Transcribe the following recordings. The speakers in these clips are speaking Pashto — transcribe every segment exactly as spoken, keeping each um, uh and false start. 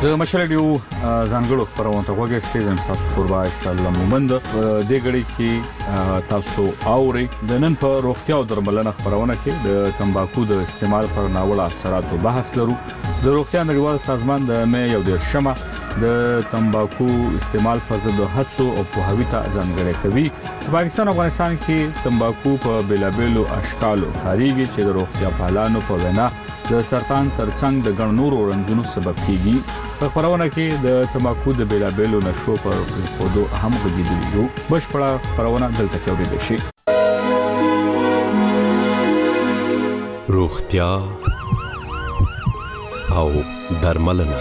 د مشرډیو ځانګړو خبرونه ته وګورئ د تاسو قربا استلام مومند د غړي کې تاسو اوري د نن په روغتیا او درملنه خبرونه کې د تمباکو د استعمال پر ناوړه اثراتو بحث لرو. د روغتیا نړیوال سازمان د مې یو د شمه د تمباکو استعمال پر ضد هڅو او پوهاوی ته ځانګړی کوي. پاکستان او افغانستان کې تمباکو په بیلابېلو اشکالو کاریږي چې د روغتیا پالانو په وینا د سرطان ترڅنګ د ګڼ نورو رنځونو سبب کیږي. په خبرونه کې د تمباکو د بیلابېلو نشو پر خودو هم غږیدلی یو بشپړه خبرونه دلته کې اورېدل شي. روغتیا او درملنه.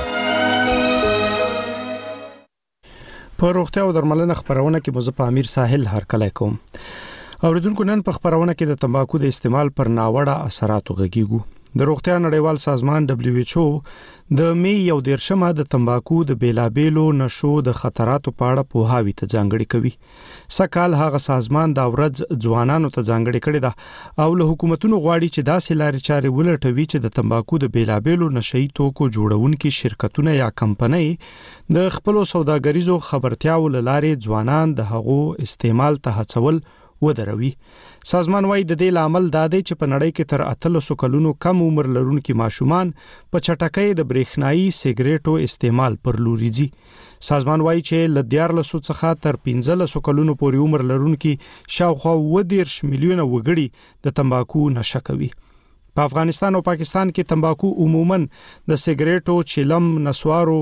په روغتیا او درملنه خبرونه کې مزه امیر ساحل هرکلی کوم. اوریدونکو نن په خبرونه کې د تمباکو د استعمال پر ناوړه اثراتو غږیږو. د روغتیا نړیوال سازمان دبليو ایچ او د مې یو دیرشمه د تمباکو د بیلابېلو نشو د خطراتو په اړه پوهاوی ته ځانګړی کوي. سکهال هغه سازمان دا ورځ ځوانانو ته ځانګړی کړی دا او له حکومتونو غواړي چې داسې لارې چارې ولټوي چې د تمباکو د بیلابېلو نشئی توکو جوړونکو شرکتونه یا کمپنۍ د خپل سوداګریزو خبرتیاو لارې ځوانان د هغو استعمال ته هڅول ودروي. سازمان وايي د دې لامل دا دی چې په نړۍ کې تر اتلسو کلونو کم عمر لرونکي ماشومان په چټکۍ د برېښنايي سیګریټو استعمال پر لوري ځي. سازمان وايي چې ل دیارلسو څخه تر پنځلسو کلونو پورې عمر لرونکي شاوخوا اووه دېرش میلیونه وګړي د تمباکو نشه کوي. په افغانستان او پاکستان کې تمباکو عموماً د سیګریټو، چلم، نسوارو،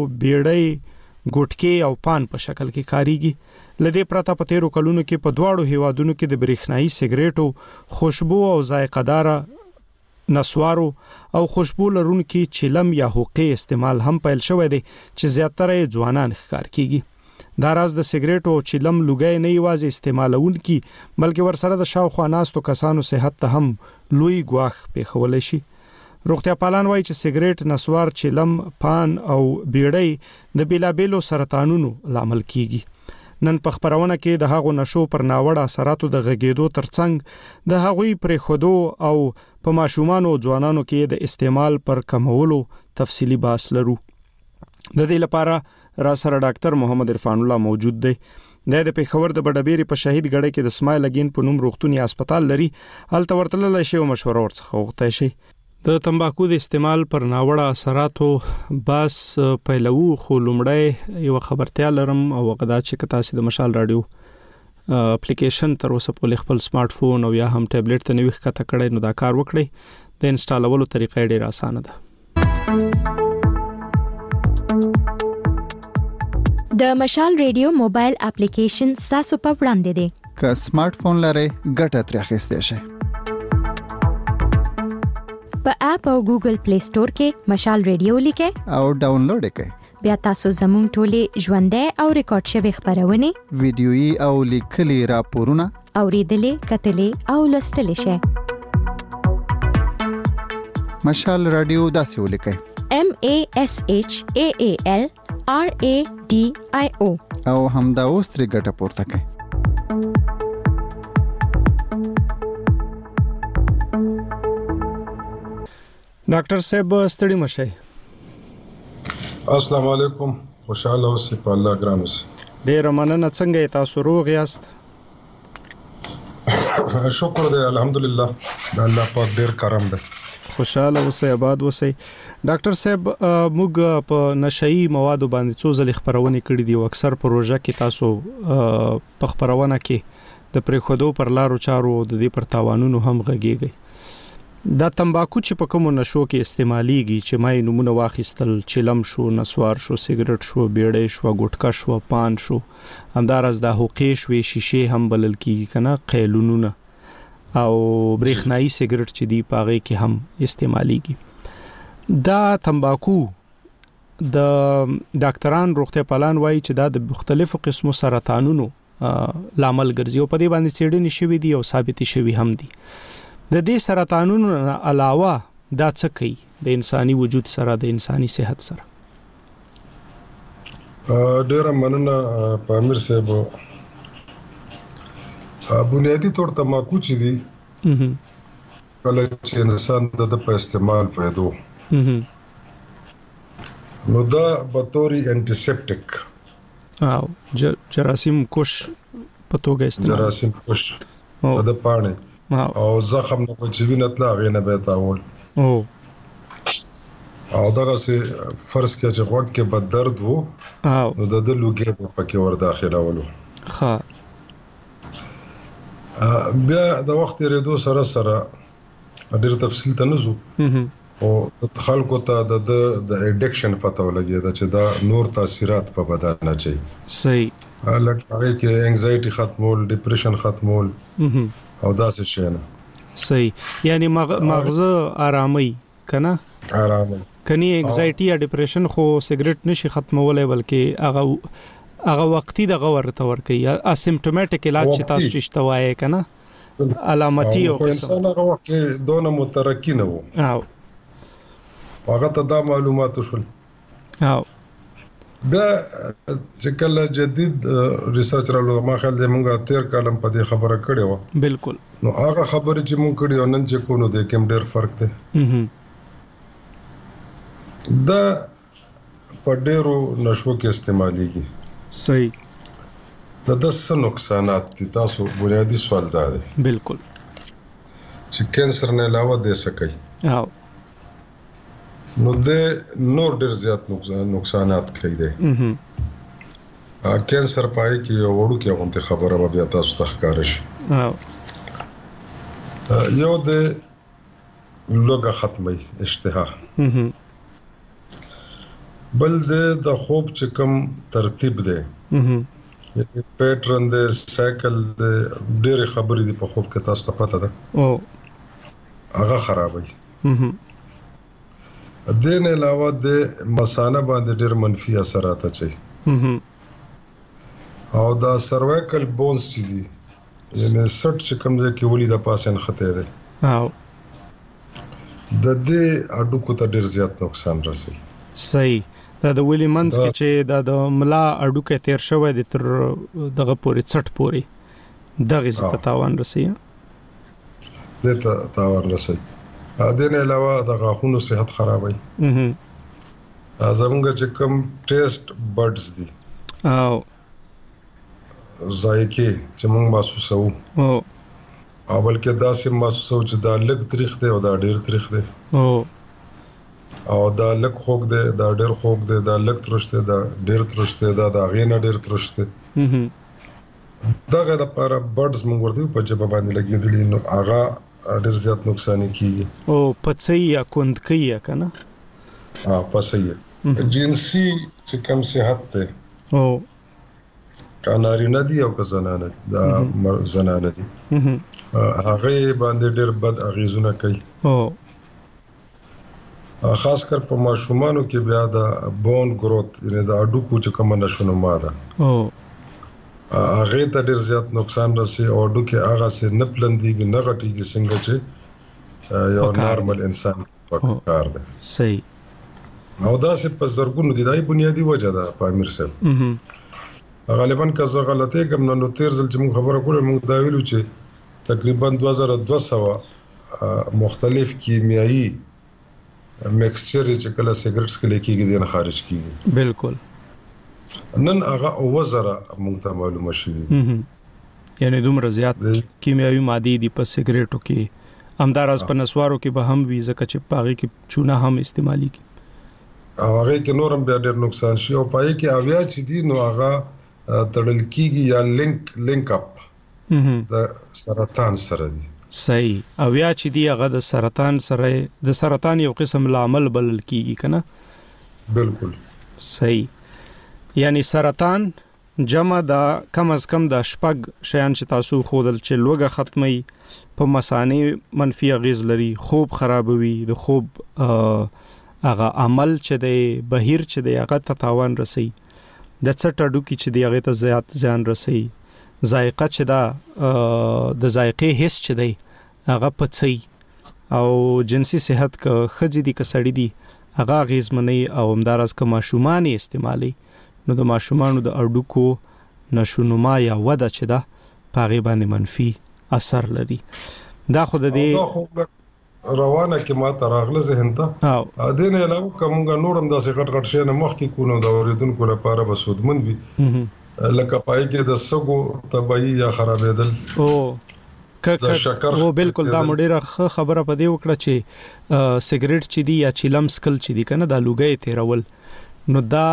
بیړۍ، ګټکي او پان په شکل کې کاریږي. لدې پرته په تیرو کلونو کې په دواړو هیوادونو کې د برېښنايي سیګریټو، خوشبو او ذائقه‌دار نسوارو او خوشبو لرونکي چلم یا حقې استعمال هم پیل شوی دی چې زیاتره ځوانان ښکار کیږي. دا راز د سیګریټو او چلم لوګي نه یوازې استعمالونکي بلکې ورسره د شاوخوا ناستو کسانو صحت ته هم لوی ګواښ پیښولی شي. روغتیا پالان وایي چې سیګریټ، نسوار، چلم، پان او بیړۍ د بیلابېلو سرطانونو لامل کیږي. نن په خبرونه کې د هغو نشو پر ناوړه اثراتو د غږیدو ترڅنګ د هغوی پرې خودو او په ماشومان او ځوانانو کې د استعمال پر کمولو تفصیلی بحث لرو. د دې لپاره را سره ډاکټر محمد عرفان الله موجود دی. د پیښور د بډبېری په شهید ګړی کې د اسماعیل اگین په نوم روغتوني هسپتال لري. هلته ورتللی شي او مشوره ورڅخه وغوښتای شي. د تمباکو د استعمال پر ناوړه اثراتو باس پیلو خو لومړی یو خبرتیا لرم او غدا چې تاسو د مشال رادیو اپلیکیشن تر اوسه په خپل سمارټ فون او یا هم ټابلیټ ته نوښت کته کړئ نو دا کار وکړئ. د انسټالولو طریقې ډېره اسانه ده. د مشال رادیو موبایل اپلیکیشن تاسو په وړاندې دی. که سمارټ فون لرئ ګټه ترې اخیستئ شئ. په اپ او ګوګل پلی سٹور کې مشال رادیو لیکئ او ډاونلوډ کړئ. بیا تاسو زموږ ټولې ژوندۍ او ریکارډ شوی خبرونه ویډیويي او لیکلي راپورونه اوریدلې، کتلې او لوستلې شئ. مشال رادیو داسې ولیکئ: M A S H A A L R A D I O او همدا اوس ترې ګټه پورته کړئ. ډاکټر صاحب ستړي مشئ. السلام علیکم. خوشاله اوسئ په الله ګران اوسئ. ډېر مننه. څنګه تاسو روغ یاست؟ شکر دی الحمدلله. د الله پاک ډېر کرم دی. خوشاله اوسئ، آباد اوسئ. ډاکټر صاحب موږ په نشئی موادو باندې څو ځلې خبرونه کړې دي او اکثر پروژه کې تاسو په خبرونه کې د پریخودو پر لارو چارو د دې پر تاوانونو هم غږیږي. دا تمباکو چې په کومو نشو کې استعماليږي چې ما نمونه واخیستل، چلم شو، نسوار شو، سیګریټ شو، بیړۍ شو، ګټکا شو، پان شو، همدارس د حقې شوې، شیشې هم بلل کیږي کنه، قیلونونه او برېښنايي سیګریټ چې دی پاغه کې هم استعماليږي. دا تمباکو د ډاکټران روغتیا پالان وایي چې دا د مختلفو قسمو سرطانونو لامل ګرځي او په دې باندې څېړنې شوې دي او ثابت شوي هم دي. د دې سرطانونو علاوه دا څه کوي د انساني وجود سره، د انساني صحت سره؟ ډېر مننه په امیر صاحب. بنیادی طور تمباکو چې دی کله چې انسان د په استعمال پیدو نو دا بطوري انټیسپټیک او جراثیم کوش په توګه استعمال جراثیم کوش د پاڼې او زخم نه پچوي نه تلا غینه به تاول او او دغه سي فرض کې چې وخت کې بد درد وو او نو د د لوګي په پکې ور داخله ولو ها بیا د وخت ریدو سره سره ډېر تفصیل ته نزو او خلکو ته د د اډکشن پته ولګي دا چې دا نور تاثیرات په بدن نه چي صحیح لکه هغه کې انګزایټي ختمول ډیپریشن ختمول او دا څه شي نه صحیح یعنی مغز آرامي کنه آرامي کني انګزایټي یا ډیپریشن خو سیګریټ نشي ختمولای بلکې هغه هغه وقتی دغه ورته ور کوي اسیمپټومټیک علاج چې تاسو شته وایي کنه علامتي او انسان هغه وخت کې دونه مترکی نه وو او هغه ته دا معلومات شول او بیا چې کله جدید ریسرچ رالو ما خیال دی مونږه تیر کالم په دې خبره کړې و بالکل نو هغه خبره چې مونږ کړې او نن چې کو نو د کوم ډېر فرق دی دا په ډېرو نشو کې استعماليږي صحیح دا د څه نقصانات دي تاسو بنیادی سوال دا دی بالکل چې کینسر نه علاوه د سکي او نو د نور ډېر زیات نقصانات کوي دي ا کینسر پای کې یو وړو کې غونډه خبره به بیا تاسو ته ښکار شي یو د لوګه ختمي اشتها بل د خوب چې کوم ترتیب دی پیټرن د سایکل د ډېر خبرې دی په خوب کې تاسو ته پته ده او هغه خرابوي دین علاوه د مثانه باندې ډېر منفي اثرات اچي او دا سروایکل بونز چې دي یعنی سټ چې کوم دی کې ولې د پاسن خطه ده او د دې اډوکو ته ډېر زیات نقصان رسي صحیح دا د ویلی منز کې چې دا د ملا اډوکه تیر شوی د تر دغه پوري څټ پوري دغه زته تاوان رسي دته تاوان رسي ا دې نه علاوه د غاښونو صحت خرابوي ا زمونږ چې کوم ټیسټ بډز دي او ذایقه چې موږ محسوسو او او بلکې دا سیم محسوسو چې دا لږ تاریخ دی او دا ډېر تاریخ دی او او دا لږ خوګ دی دا ډېر خوګ دی دا لږ ترش دی دا ډېر ترش دی دا دا غینه ډېر ترش دی دا غره لپاره بډز موږ ورته په جبه باندې لګیدلی نو هغه ډېر زیات نقصان کیږي او پڅي یا کندکي یا کنه ها پڅي جنسي چې کوم صحت ته او کاناري ندي او که زنانه دا زنانه دي هغه باندې ډېر بد اغیزونه کوي او خاص کر په ماشومانو کې بیا د بون گروث یعنی د اډوکو چې کوم نشونه ماده او هغه ته ډېر زیات نقصان رسي او اډوکه هغه سي نه پلندېږي نه غټيږي څنګه چې یو نارمل انسان په کار ده صحیح او دا سه په زرګونو دي دای بنیادی وجه ده په امیر صاحب غالبا که زه غلطه کوم نو تیر ځل چې موږ خبره کوله موږ دا ویلو چې تقریبا دوه زره دوه سوه مختلف کیمیاوي میکسچر چې کله سیګریټس کې لیکيږي دین خارج کیږي بالکل نن هغه وزره موږ ته معلومه شي یعنی دومره زیات کیمیاوي ماده دي په سیګریټو کې همدارس په نسوارو کې به هم وی ځکه چې پاغي کې چونه هم استعمالي کی هغه کې نورم بیا ډېر نقصان شي او پای کې اویا چې دي نو هغه تړل کیږي یا لینک لینک اپ د سرطان سره دي صحیح اویا چې دی هغه د سرطان سره د سرطان یو قسم لامل بلل کیږي کنه بالکل صحیح یعنی سرطان جمع دا کم از کم د شپږ شیان چې تاسو خودل چې لوګه ختمي په مسانې منفي اغیز لري خوب خرابوي د خوب هغه عمل چې دی بهیر چې دی هغه ته تاوان رسي د څټړو کې چې دی هغه ته زیات ځان رسي ذائقه چې دا د ذائقې حس چې دی هغه پڅي او جنسي صحت کا خځې دي کسړې دي هغه غیز منی او همدارس کا ماشومان استعمالي نو د ماشومان د اډوکو نشونما یا وده چې دا پاغي باندې منفي اثر لري دا خود دې روانه کې ما ته راغله ذهن ته او ا دې نه علاوه کومه نورم داسې غټ غټ شي نه مخکې کو نو د اوریدونکو لپاره به سودمن وي لکه پای کې د سګو تبعی یا خرابېدل او ککه او بالکل دا مډیره خبره پدې وکړه چې سیګریټ چې دی یا چیلم سکل چې دی کنه دا لوګي تیرول نو دا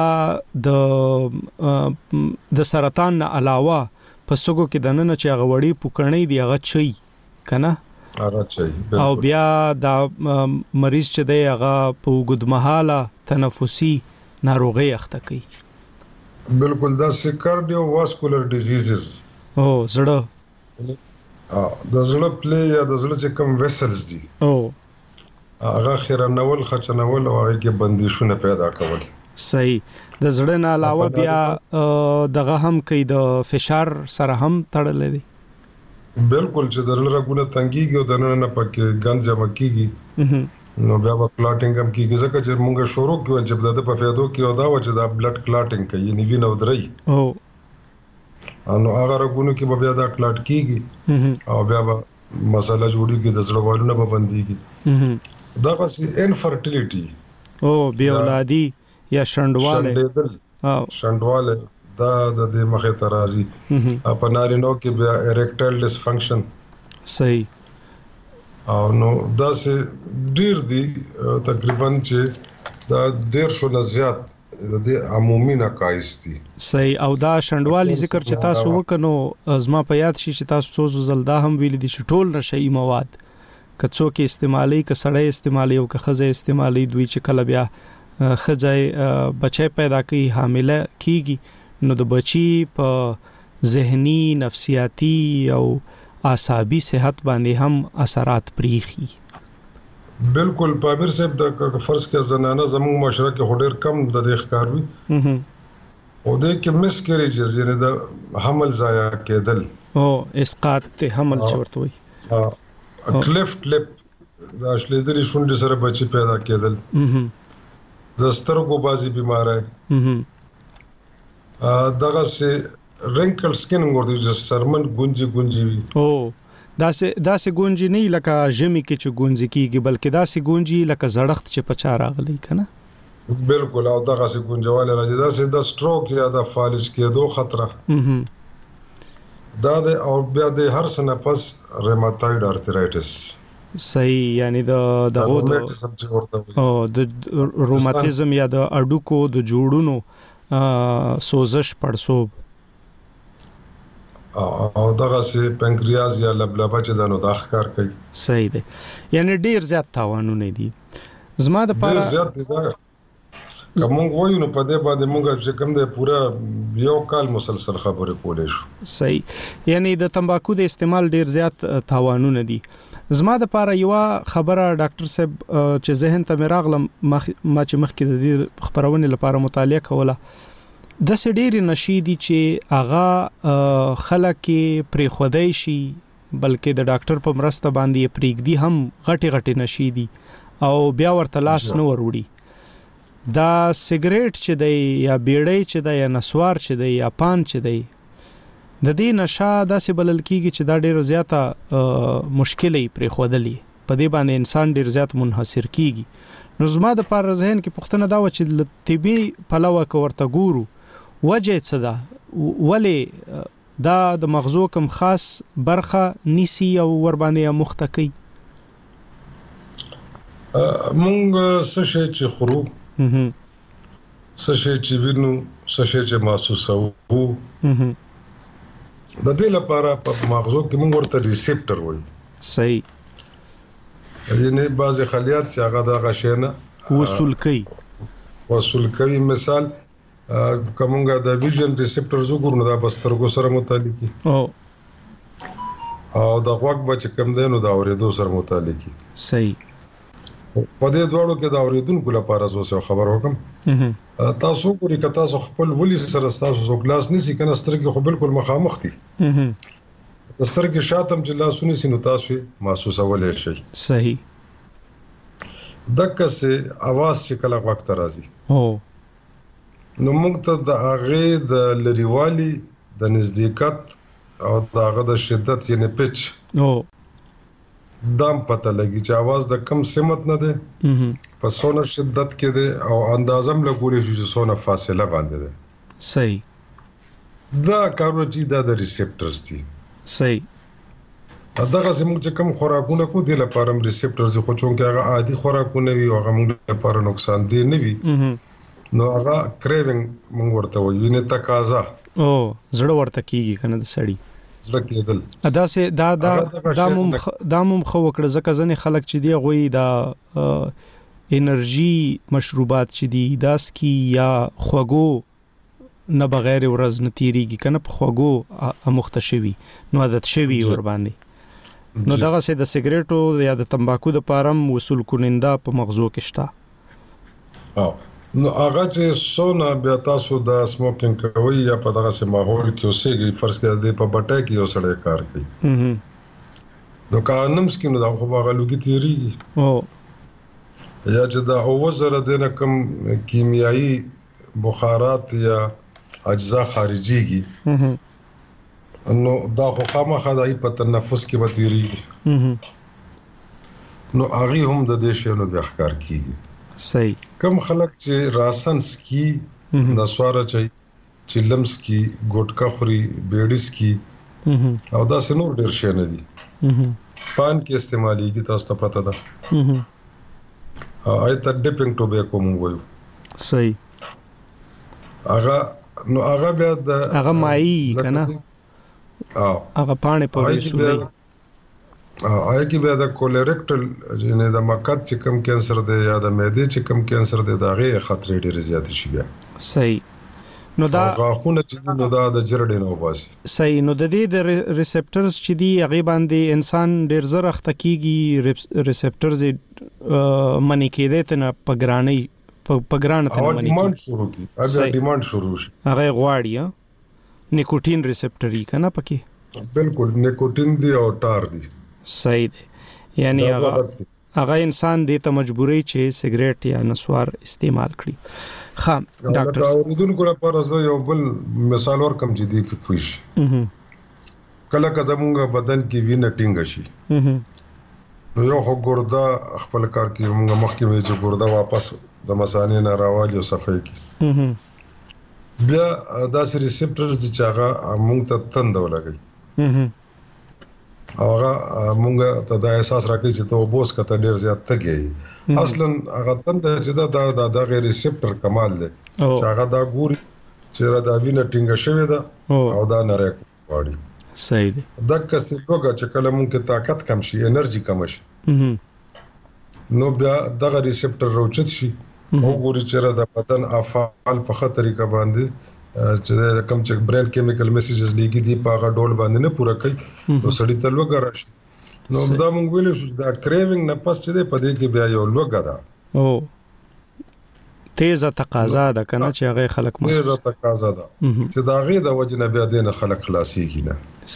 د د سرطان نه علاوه په سګو کې د نن چې هغه وړي پوکړنې دی هغه چي کنه هغه چي او بیا دا مریض چې دی هغه په ګدمحاله تنفسي ناروغي اخته کوي بالکل دا کارډیو واسکولر ډیزیزز او زړه ا د زړه پلی یا د زړه چې کوم ویسلز دي او هغه خیرنول خچنول او هغه کې بندیشونه پیدا کول صحیح د زړه نه علاوه بیا دغه هم کوي د فشار سره هم تړلې دي بالکل چې د زړه رګونه تنګيږي او د نن نه پکې ګند جمع کیږي نو بیا په کلاټینګ هم کیږي ځکه چې موږ شروع کول چې د په فایدو کې او دا و چې دا بلډ کلاټینګ کوي یعنی وینه ودري او نو هغه رګونو کې بیا دا کلاټ کیږي او بیا به مسله جوړیږي د زړه والونه به بنديږي دا غسي انفرټیلیټي او بیا اولادي یا شندواله او شندواله دا د دې مخه ترازی په نارینو کې بیا اریکټایل ډسفنکشن صحیح او نو دا سه ډیر دی تقریبا چې دا ډیر شو نه زیات د عمومي نقایص دي صحیح او دا شندوالي ذکر چې تاسو وکنو ازما په یاد شي چې تاسو سوزو زلدا هم ویل دي چې ټول نشئی مواد کڅو کې استعمالي ک سړی استعمالي او ک خزه استعمالي دوی چې کله بیا خزه بچي پیدا کوي حامله کیږي نو د بچي په ذهني نفسیاتی او اعصابي صحت باندې هم اثرات پریخي بالکل پامیر صاحب د فرض کې زنانه زموږ معاشره کې هډیر کم د دې ښکار وي او د کې مسکریجز یعنی د حمل ضایع کېدل او اسقاط حمل چورته وي ا کلیفټ لپ د اشلیدري شونډې سره بچي پیدا کېدل د سترګو بازي بیماری ا دغه سه رینکل سکین ورته چې سرمن ګونجي ګونجي وي او دا سه دا سه ګونجي نه لکه ژمي کې چې ګونځي کیږي بلکې دا سه ګونجي لکه زړخت چې پچا راغلي کنه بالکل او دغه سه ګونجواله راځي دا سه د سټروک یا د فالج کېدو خطر دا د او بیا د هر سنه پس ریماتوید ارترایټس صحیح یعنی د د او د روماتیزم یا د اډوکو د جوړونو سوزش پړسوب او دغه سي پنکریاز یا لبلبه چې دانو د اخکار کوي صحیح دی یعنی ډیر زیات تاوانونه دي زما د پاره ډیر زیات دي کوم وایو نو په دې باندې موږ چې کوم د پورا یو کال مسلسل خبرې کولې شو صحیح یعنی د تمباکو د استعمال ډیر زیات تاوانونه دي زما د پاره یو خبره ډاکټر صاحب چې ذهن ته مراغله ما چې مخکې د دې خبرونه لپاره مطالعه کوله د سډيري نشيدي چې اغا خلک پرې خدای شي بلکې د ډاکټر په مرسته باندې پریګدي هم غټي غټي نشيدي او بیا ورته لاس نه وروړي دا سیګریټ چې دی یا بیړۍ چې دی یا نسوار چې دی یا پان چې دی د دې نشه داسې بلل کیږي چې دا ډېر زیاته مشکلې پرې خودلې په دې باندې انسان ډېر زیات منحصر کیږي نو زما د پر ذهن کې پښتنه دا و چې طبي پلوه کوورته ګورو وجه څه ده ولی دا د مغزو کوم خاص برخه نیسی او ور باندې مختکی مونږ سشي چې خورو سشي چې وینو سشي چې محسوسو د دې لپاره په مغزو کې مونږ ورته ریسپټر وایي صحیح یعنی بعض خلیات چې هغه د غشنه وصول کوي وصول کوي مثال کومګه د ویژن ریسپټر زګورنه د بسترګو سره متعلقي او او د غوږ بچ کم دی نو د اوریدو سره متعلقي صحیح په دې دوړو کې د اوریدونکو لپاره زو خبر وکم تاسو ګوري که تاسو خپل ولي سره تاسو زو کلاس نسی کنه سترګې خو بالکل مخامخ دي د سترګې شاتم چې لاسونه سينو تاسو محسوسولې شي صحیح دغه سه आवाज چې کله وخت راځي او نو موږ ته د هغه د لریوالي د نزدېکت او د هغه د شدت یعنی پچ او دام پته لګي چې आवाज د کم سمت نه ده په سونه شدت کې ده او اندازم لګولې شو چې سونه فاصله باندې ده صحیح دا کارونه چې دا د ریسپټرز دي صحیح دغه زموږ چې کوم خوراکونه کو دي لپاره ریسپټرز خو چون کې هغه عادي خوراکونه وي او هغه موږ لپاره نقصان دي نه وي نو هغه کریوینګ موږ ورته وایو نه تقاضا او زړه ورته کیږي کنه د سړی زړه کېدل ادا سه دا دا دا مم دا مم خو وکړه ځکه ځنه خلک چې دی غوي دا انرژي مشروبات چې دي داسکی یا خوګو نه بغیر ورځ نه تیریږي کنه په خوګو امختشوي نو عادت شوی ور باندې نو دغه سه د سیګریټو یا د تمباکو د پارم وصول کوننده په مغزو کې شته او نو هغه چې سونه بیا تاسو د سموکینګ کوي یا په دغه سه ماحول کې اوسېږي فرض کړئ د په بټه کې یو سړی کار کوي نو قانون سکینو دا خو هغه لوګي تیری او یا چې دا اوزره د کم کیمیاوي بخارات یا اجزا خارجيږي نو دا خو خامخا دای په تنفس کې وتیری نو هغه هم د دې شنو بیا ښکار کیږي صحیح کم خلک چې راسنس کی د سواره چي چې لمس کی ګټکا خوري بیډیس کی او دا سنور ډیر شي نه دي پان کې استعمالي کی تاسو ته پته ده آی ته ډیپینګ ټوبیکو مونږ وایو صحیح هغه نو هغه بیا د هغه مای کنه او هغه پانه په وسولې آی کی بیا د کولریکټل یعنی د مقعد چې کم کینسر دی یا د معدې چې کم کینسر دی دا غي خطر ډیر زیات شي بیا صحیح نو دا غاښونه چې نو دا د جرړې نو باسي صحیح نو د دې د ریسپټرز چې دی هغه باندې انسان ډیر زر اخته کیږي ریسپټرز منی کېده ته نه پګرانی پګران ته منی ډیماند شروع کی اگر ډیماند شروع شي هغه غواړي نیکوټین ریسپټری کنه پکې بالکل نیکوټین دی او ټار دی صحیح دی یعنی هغه هغه انسان دې ته مجبورې چې سیګریټ یا نسوار استعمال کړي خام ډاکټر دا اوریدونکو لپاره زه یو بل مثال ورکم چې دی کې فوش کله کله زموږ بدن کې وینه ټینګ شي نو یو خو ګرده خپل کار کې موږ مخکې وی چې ګرده واپس د مثانې نه راوالي او صفای کی بیا دا سری ریسپټرز چې هغه موږ ته تند ولګي هغه موږ ته دا احساس راکړي چې ته وبوس کته ډیر زیات تګي اصلا هغه تند چې دا دا د غیر ریسپټر کمال دی چې هغه دا ګوري چې دا وینه ټینګه شوی ده او دا نه راکړي صحیح دی دا کسي لوګه چې کله موږ کې طاقت کم شي انرژي کم شي نو بیا دغه ریسپټر روچت شي او ګوري چې د بدن افعال په خطر طریقه باندې چې کوم چې برین کیمیکل میسیجز لګي دي په هغه ډول باندې نه پوره کوي نو سړی ته لوګه راشي نو دا موږ ویل شو دا کریوینګ نه پس چې په دې کې بیا یو لوګه ده او تیزه تقاضا ده کنه چې هغه خلک مو تیزه تقاضا ده چې دا غي د وجنه بیا دینه خلک خلاصيږي نه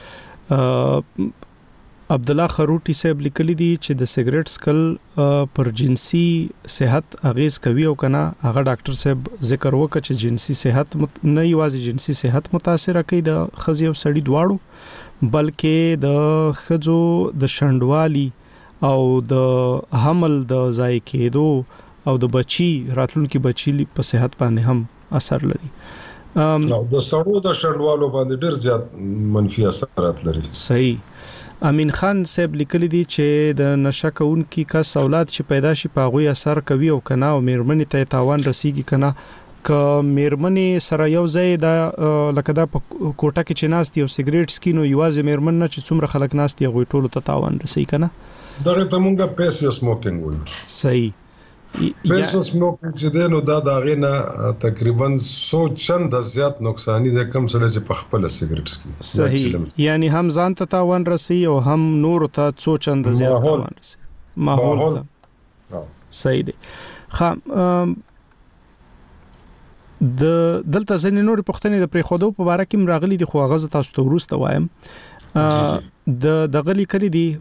صحیح عبد الله خروټي صاحب لیکلي دي چې د سیګریټ سکل پر جنسي صحت اغیز کوي او کنه هغه ډاکټر صاحب ذکر وکړي چې جنسي صحت نه یوازې جنسي صحت متاثر کوي د خزي او سړي دواړو بلکې د خزو د شندوالي او د حمل د ځای کېدو او د بچي راتلونکي بچي په صحت باندې هم اثر لري نو د سړو د شندوالو باندې ډیر زیات منفي اثرات لري صحیح امین خان صاحب لیکلی دی چې د نشه کونکي کس اولاد چې پیدا شي په غوي اثر کوي او کنه او میرمنې ته تاوان رسیږي کنه ک میرمنې سره یو ځای د لکه دا کوټه کې چې ناستي او سیګریټ سکینو یوازې میرمن نه چې څومره خلک ناستي غوي ټولو ته تاوان رسیږي کنه دغه ته مونږه پیسو سموکینګ وایو صحیح پیسو سموکینګ چې دینو دا داغه نه تقریبا سو چند زیات نقصانی ده کم سره چې په خپل سیګریټ سکي صحیح یعنی هم ځان ته تاوان رسي او هم نور ته څو چند زیات تاوان رسي ماحول صحیح دی خام د دلته ځنې نور پښتنې د پریخودو په اړه کې مراغلي دي خو غزه تاسو ته ورسته وایم د دغلی کړی دي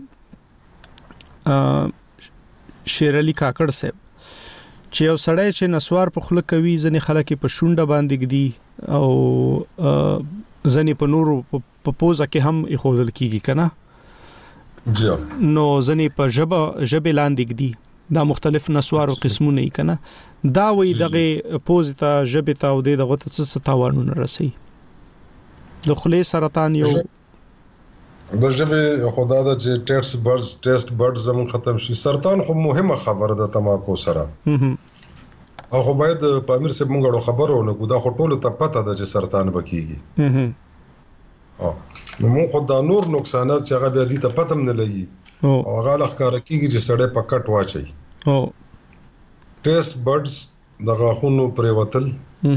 شیر علي کاکړ صاحب چې یو سړی چې نسوار په خله کوي ځنې خلک په شونډه باندې گدي او ځنې په نورو په پوزه کې هم اخودل کیږي کنه جی نو ځنې په ژبه ژبه لاندې دي دا مختلف نسوار او قسمونه یې کنه دا وی دغه پوزیتا ژبه ته او دغه څه تاوانونه رسي د خولې سرطان یو د ژبه خدا د ټیسټ برز ټیسټ برز زمون ختم شي سرطان خو مهمه خبره ده تماکو سره او خو باید پامیر سے مونږ خبرونه کو دا خو ټول ته پته ده چې سرطان بکیږي او نو مونږ خو دا نور نقصانات چې هغه بیا دي ته پته نه لګي او هغه لخر کیږي چې سړی په کټ واچي او ټیسټ برز د غاښونو پرې وتل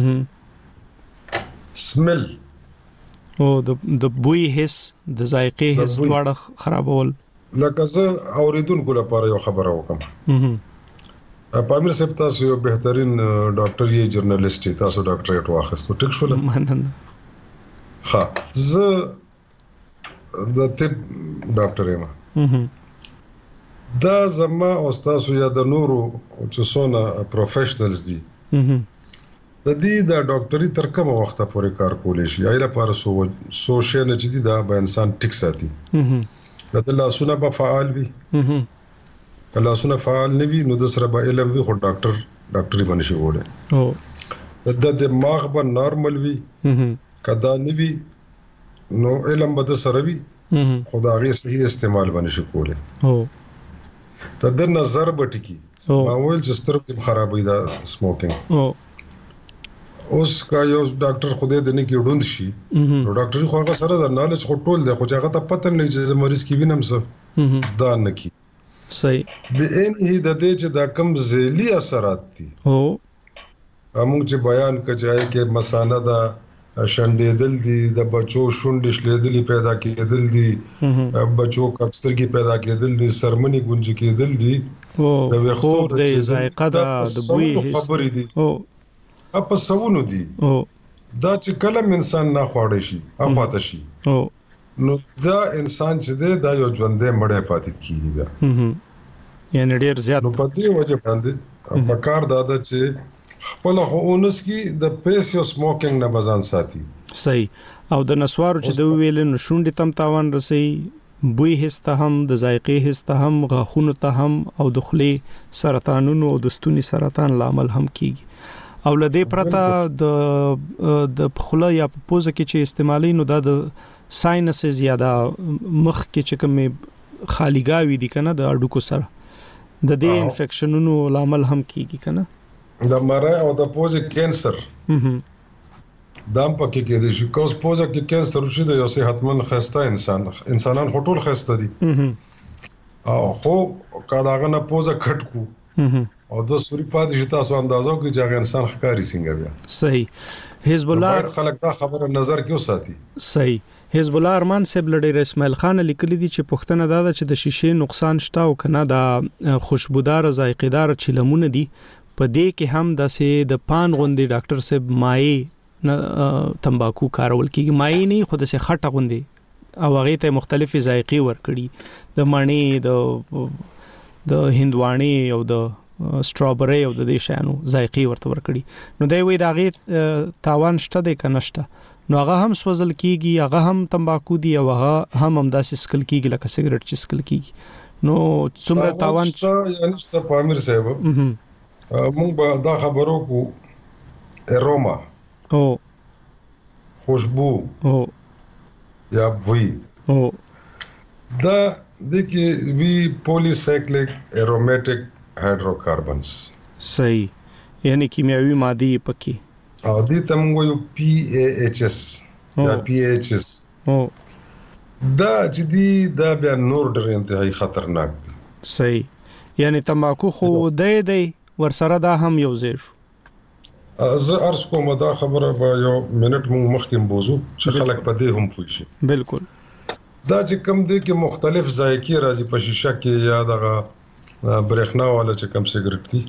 سمل او د د بوی حس د ذایقې حس دواړه خرابول لکه زه اوریدونکو لپاره یو خبره وکم پامیر صاحب تاسو یو بهترین ډاکټر یې جرنالست تاسو ډاکټریټ واخیستو ټیک شول مننه ها زه د طب ډاکټر یم دا زما او تاسو یا د نورو چې څونه پروفیشنلز دي د دې د ډاکټري تر کومه وخت پورې کار کولی شي ایله پر سو سوشل نه چې دا به انسان ټیک ساتي د لاسونه به فعال وي لاسونه فعال نه وي نو د سره به علم وي خو ډاکټر ډاکټري باندې شي وړي او د دماغ به نارمل وي کدا نه وي نو علم به د سره وي خدای صحیح استعمال باندې شي کولی او د نظر به ټکی اول چې سترګې خرابوي دا سموکینګ او اوس کا یو ډاکټر خوده د نه کې ډوند شي نو ډاکټر خو هغه سره د نالج خو ټول دی خو هغه ته پته نه چې مریض کې وینم څه دا نه کی صحیح به ان هی د دې چې دا کم ذیلی اثرات دي او موږ چې بیان کچای کې مسانه دا شندېدل دي د بچو شونډې شلیدلې پیدا کېدل دي بچو کڅترګي پیدا کېدل دي سرمنی گونج کېدل دي د وختو د ذایقه د بوی خبرې دي او په سوونو دي او دا چې کلم انسان نه خوړې شي اخواته شي او نو دا انسان چې دی دا یو ژوندې مړې پاتې کیږي بیا یعنی ډیر زیات نو په دې وجه باندې په کار دا ده چې خپل خو اونس کی د پیس یو سموکینګ نه بزان ساتي صحیح او د نسوارو چې د ویل نو شونډې تم تاوان رسي بوی حس ته هم د ذایقې حس ته هم غاښونو ته هم او د خولې سرطانونو او د ستوني سرطان لامل هم کیږي او لدې پرته د د خله یا په پوزه کې چې استعمالي نو دا د ساينسز یا د مخ کې چې کوم خالیګاوي دي کنه د اډوکو سره د دې انفیکشنونو لامل هم کیږي کنه د مړای او د پوزه کینسر دام پکې کې دي چې کوس پوزه کې کینسر شي د یو صحتمند خسته انسان انسانان هټول خسته دي او خو کاغه نه پوزه کټ کو او د سوري پاتې شي تاسو اندازو کې چې انسان ښکاری څنګه بیا صحیح حزب الله خلک دا خبره نظر کې وساتي صحیح حزب الله ارمان صاحب لړ اسماعیل خان لیکلي دي چې پښتنه دا چې د شیشې نقصان شته او کنه دا خوشبودار ذایقېدار چیلمونه دي په دې کې هم د سه د پان غوندي ډاکټر صاحب مای تمباکو کارول کیږي مای نه خود سه خټه غوندي او هغه ته مختلفي ذایقې ورکړي د مانی د د هندواني او د سټرابری او د دې شانو ذایقې ورته ورکړي نو دوی وی دا غي تاوان شته د کنهشته نو هغه هم سوزل کیږي هغه هم تمباکو دی او هغه هم هم داسې سکل کیږي لکه سیګریټ چې سکل کیږي نو څومره تاوان یعنی ست پامیر صاحب مونږ به دا خبرو کو اروما او خوشبو او یا وی او دا د کې وی پولی سایکلیک ارومیټک هایدروکاربنز صحیح یعنی کیمیاوي ماده پکې او دې تم یو پی ای ایچ اس یا پی ایچ اس او دا چې دی دا بیا نور ډېر انتهایی خطرناک دي صحیح یعنی تمباکو خو دی دی ورسره دا هم یو ځای شو زه ارز کوم دا خبره به یو منټ مونږ مخکې بوزو چې خلک په دې هم پوه شي بالکل دا چې کم دی کې مختلف ذایقې راځي په شیشه کې یا دغه برېښنا والا چې کم سیګریټ دي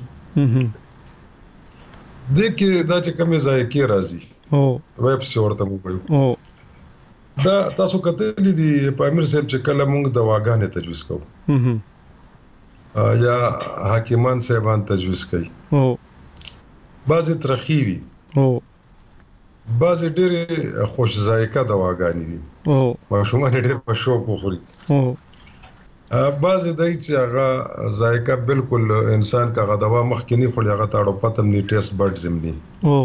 د کې دا چې کم ذایقې راځي او ویب سورته مو کوي او دا تاسو کتلې دي پامیر صاحب چې کله موږ دواګانې تجویز کوو یا حکیمان صاحبان تجویز کوي او بعضی ترخیوي او بعضی ډېر خوش ذایقه دواګانې دي او ماشومان ډېر په شوق وخوري او بعض دای چې هغه ذایقه بالکل انسان کا غدوا مخکنی خو هغه تاړو پتم نی ټیسټ بډ زمنی او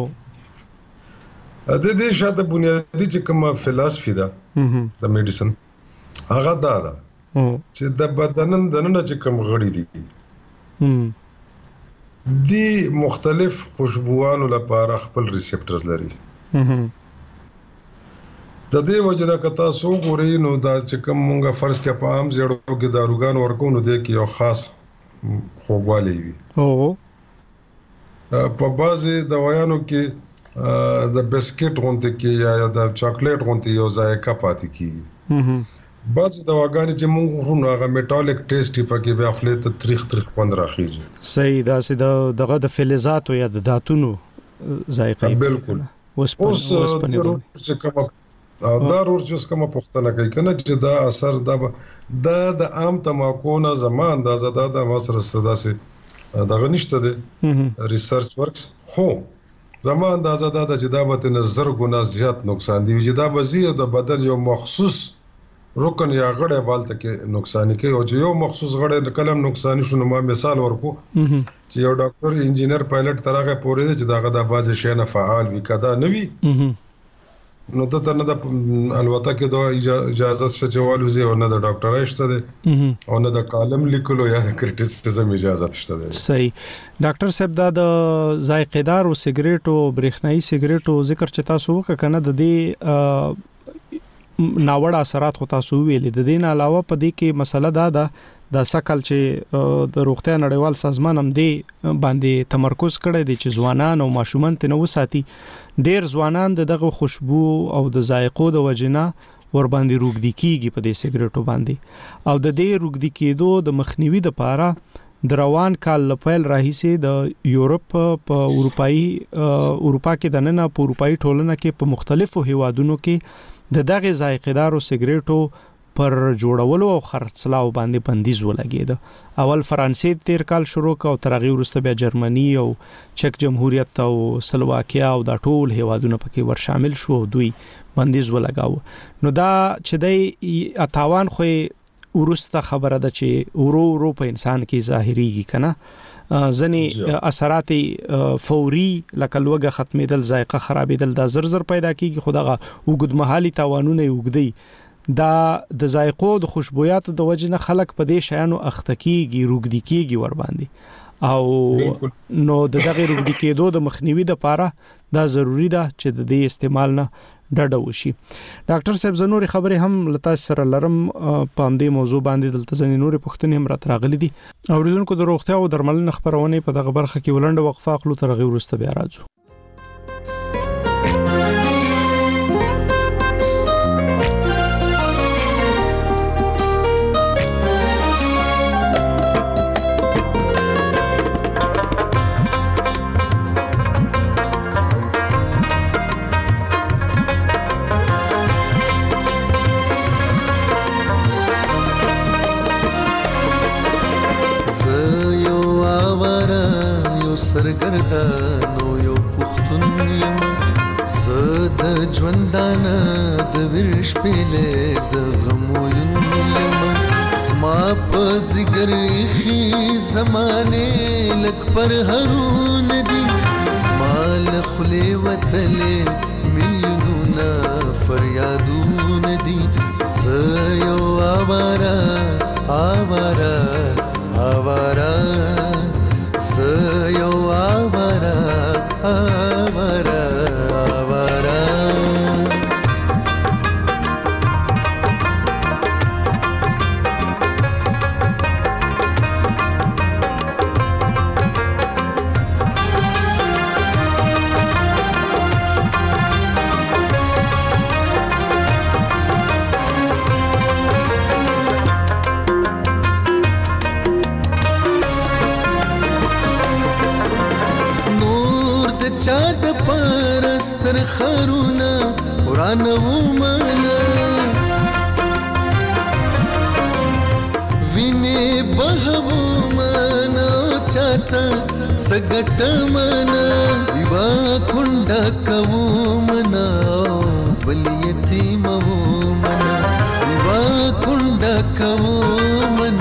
د دې شاته بنیادی چې کومه فلسفي ده د میډیسن هغه دا ده چې د بدن دننه چې کوم غړي دي دی مختلف خوشبوانو لپاره خپل ریسپټرز لري د دې وجنه کتا سو ګورې نو دا چې کوم مونږه فرض کې په عام زیړو کې داروګان ورکو نو د کې یو خاص خوږوالی وي او په بازي دوايانو کې د بسکټ غونډه کې یا د چاکلیټ غونډه یو ذایقه پاتې کیږي بعضی دواګانې چې موږ خورو هغه میټالیک ټیسټ پکې بیا خپل ته تریخ تریخ خوند راخیږي صحیح دا سي دغه د فلزاتو یا د داتونو ذایقه بالکل اوس چې کوم او ضرور چې کوم پښتنه کوي کنه چې دا اثر دا د د عام تماکو نه زمان دا زده د مصر صدا سي دغه نشته دي ریسرچ ورکس خو زمان دا زده د چې دا به نظر ګنا زیات نقصان دی چې دا به زیات د بدن یو مخصوص رکن یا غړې بالته کې نقصان کوي او چې یو مخصوص غړې د کلم نقصان شونه ما مثال ورکو چې یو ډاکټر انجینر پایلټ ترغه پورې چې داغه د باز شینه فعال وي کدا نوي نو ته ته نه د الوتکه کې د اجازه شچوالو زی او نه د ډاکټر شته دي او نه د کالم لیکلو یا د کرټیسیزم اجازه شته دي صحیح ډاکټر صاحب دا د ذایقه‌دار او سیګریټو برېښنايي سیګریټو ذکر چتا سو کنه د دې ناوړه اثرات خو تاسو ویلې د دې نه علاوه په دې کې مسله دا ده د سکل چې د روغتیا نړیوال سازمان هم دی باندې تمرکز کړی دی چې ځوانان او ماشومان ته نو ساتي ډیر ځوانان دغه خوشبو او د ذایقو د وجنه ور باندې روګدي کیږي په دې سیګریټو باندې او د دې روګدي کېدو د مخنیوي د پاره د روان کال لپاره راهیسه د یورپ په اروپאי اروپا کې د نن په اروپאי ټولنه کې په مختلفو هیوادونو کې د دغه ذایقه‌دارو سیګریټو پر جوړولو او خرڅلاو باندې بندیز ولګید. اول فرانسې تیر کال شروع کا او ترغیب وروسته بیا جرمني او چک جمهوریت او سلواکیا او د ټول هیوادونو پکې ور شامل شو او دوی بندیز ولګاو. نو دا چې د اتاوان خو ورسته خبره ده چې ورو ورو په انسان کې ظاهريږي کنه ځنی اثرات فوري لکه لوګه ختمېدل ذایقه خرابېدل دا زر زر پیدا کیږي خدغه وګدمحالي تاوانونه وګدي دا د ذایقو د خوشبویاتو د وجنه خلک په دې شیانو اختکیږي روګدي کیږي ور باندې او نو دغه روګدي کېدو د مخنیوي د پاره دا ضروری ده چې د دې استعمال نه ډډه وشي. ډاکټر صاحب زنوري خبره هم لتا سره لرم په همدې موضوع باندې دلته ځنې نورې پوښتنې هم راتراغلي دي. اوریدونکو د روغتیا او درملنې خبرونه په دغه برخه کې ولنډه وقفه اخلو تر غوړ وروسته بیا راځو. سرګردانو یو پختون یم زد ژوندان د ورش پله د غموین یم زما په زګر خي زمانه لک پر هرون دي زما لخلي وتلې مليونونه فریادون دي زيو اوارا اوارا اوارا زيو اوارا اوارا اوارا چاد پرستر خرونا قرآن ومانا وینه بهو مانا چاته سګټ مانا دیوا کونډه کوو منا بل یتیم وو منا دیوا کونډه کوو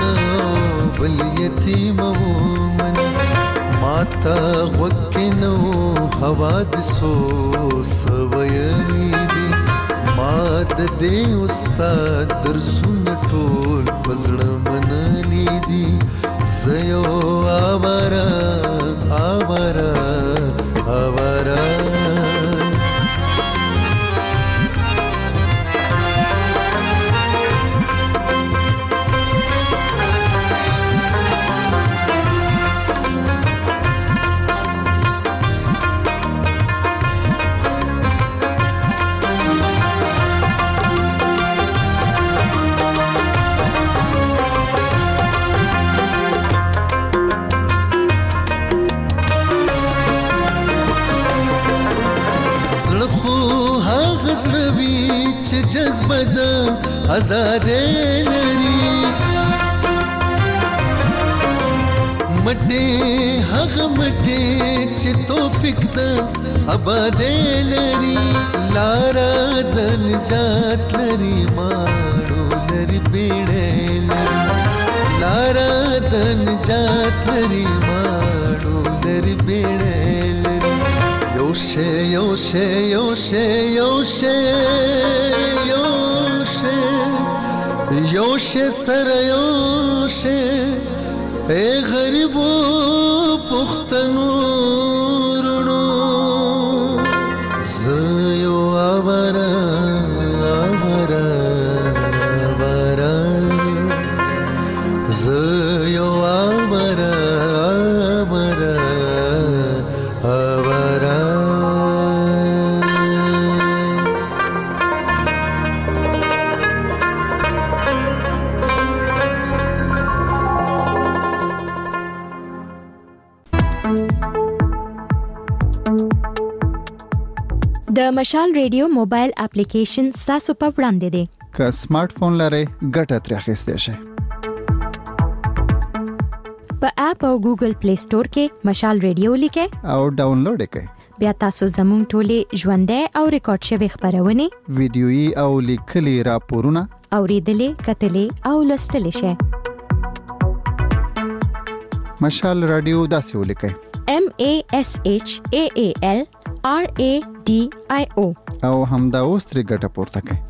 یتیمو من ماتا وکنو حوادثو سویلی دی ماد دې استاد درسونه ټول پزړه منلی دي زيو آوارا آوارا آوارا زړوي چې جذبه د آزادې لري مټې هغه مټې چې توفیق د آبادې لري لارا د نجات لري ماړو لري بیړې لري لارا د نجات لري ماړو لري بیړې لري Yoshe, Yoshe, Yoshe, Yoshe, Yoshe, Yoshe sara Yoshe, e gharibo puxtanu runo, zayo avara, avara, avara, zayo avara, avara, avara. د مشال ریډیو موبایل اپلیکیشن تاسو په وړاندې دی که سمارټ فون لرئ ګټه ترې اخیستی شئ په اپ او ګوګل پلی سٹور کې مشال ریډیو لیکئ او ډاونلوډ یې کړئ بیا تاسو زموږ ټولې ژوندۍ او ریکارډ شوي خبرونه ویډیويي او لیکلي راپورونه اوریدلې کتلې او لوستلې شئ مشال رادیو داسې ولیکئ M A S H A A L R A D I O او همدا اوس ترې ګټه پورته کړئ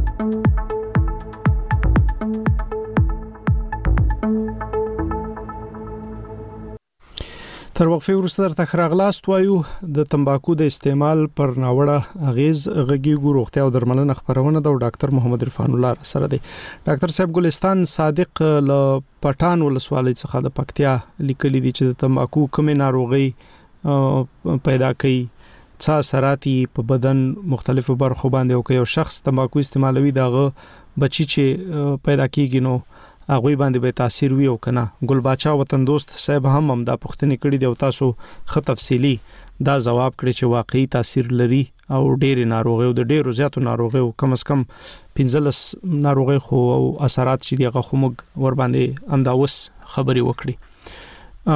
تر وقفه وروسته درته خراغلاست وایو د تمباکو د استعمال پر ناوړه اغیز غږیږو روغتیا او درملنه خبرونه د ډاکټر محمد عرفان الله سره دی ډاکټر صاحب ګلستان صادق ل پټان ولسوالۍ څخه د پکتیا لیکلي دي چې د تمباکو کومه ناروغي پیدا کوي څا سراتي په بدن مختلفو برخو باندې او یو شخص تمباکو استعمالوي دغه بچی چې پیدا کیږي نو هغه باندې به تاثیر وي او کنه ګل باچا وطن دوست صاحب هم هم دا پوښتنه کړې دی او تاسو خه تفصیلی دا جواب کړی چې واقعي تاثیر لري او ډېر ناروغي او د ډېرو زیاتو ناروغي او کم از کم پنځلس ناروغي خو او اثرات چې دغه خو موږ ور باندې انداوس خبري وکړي ا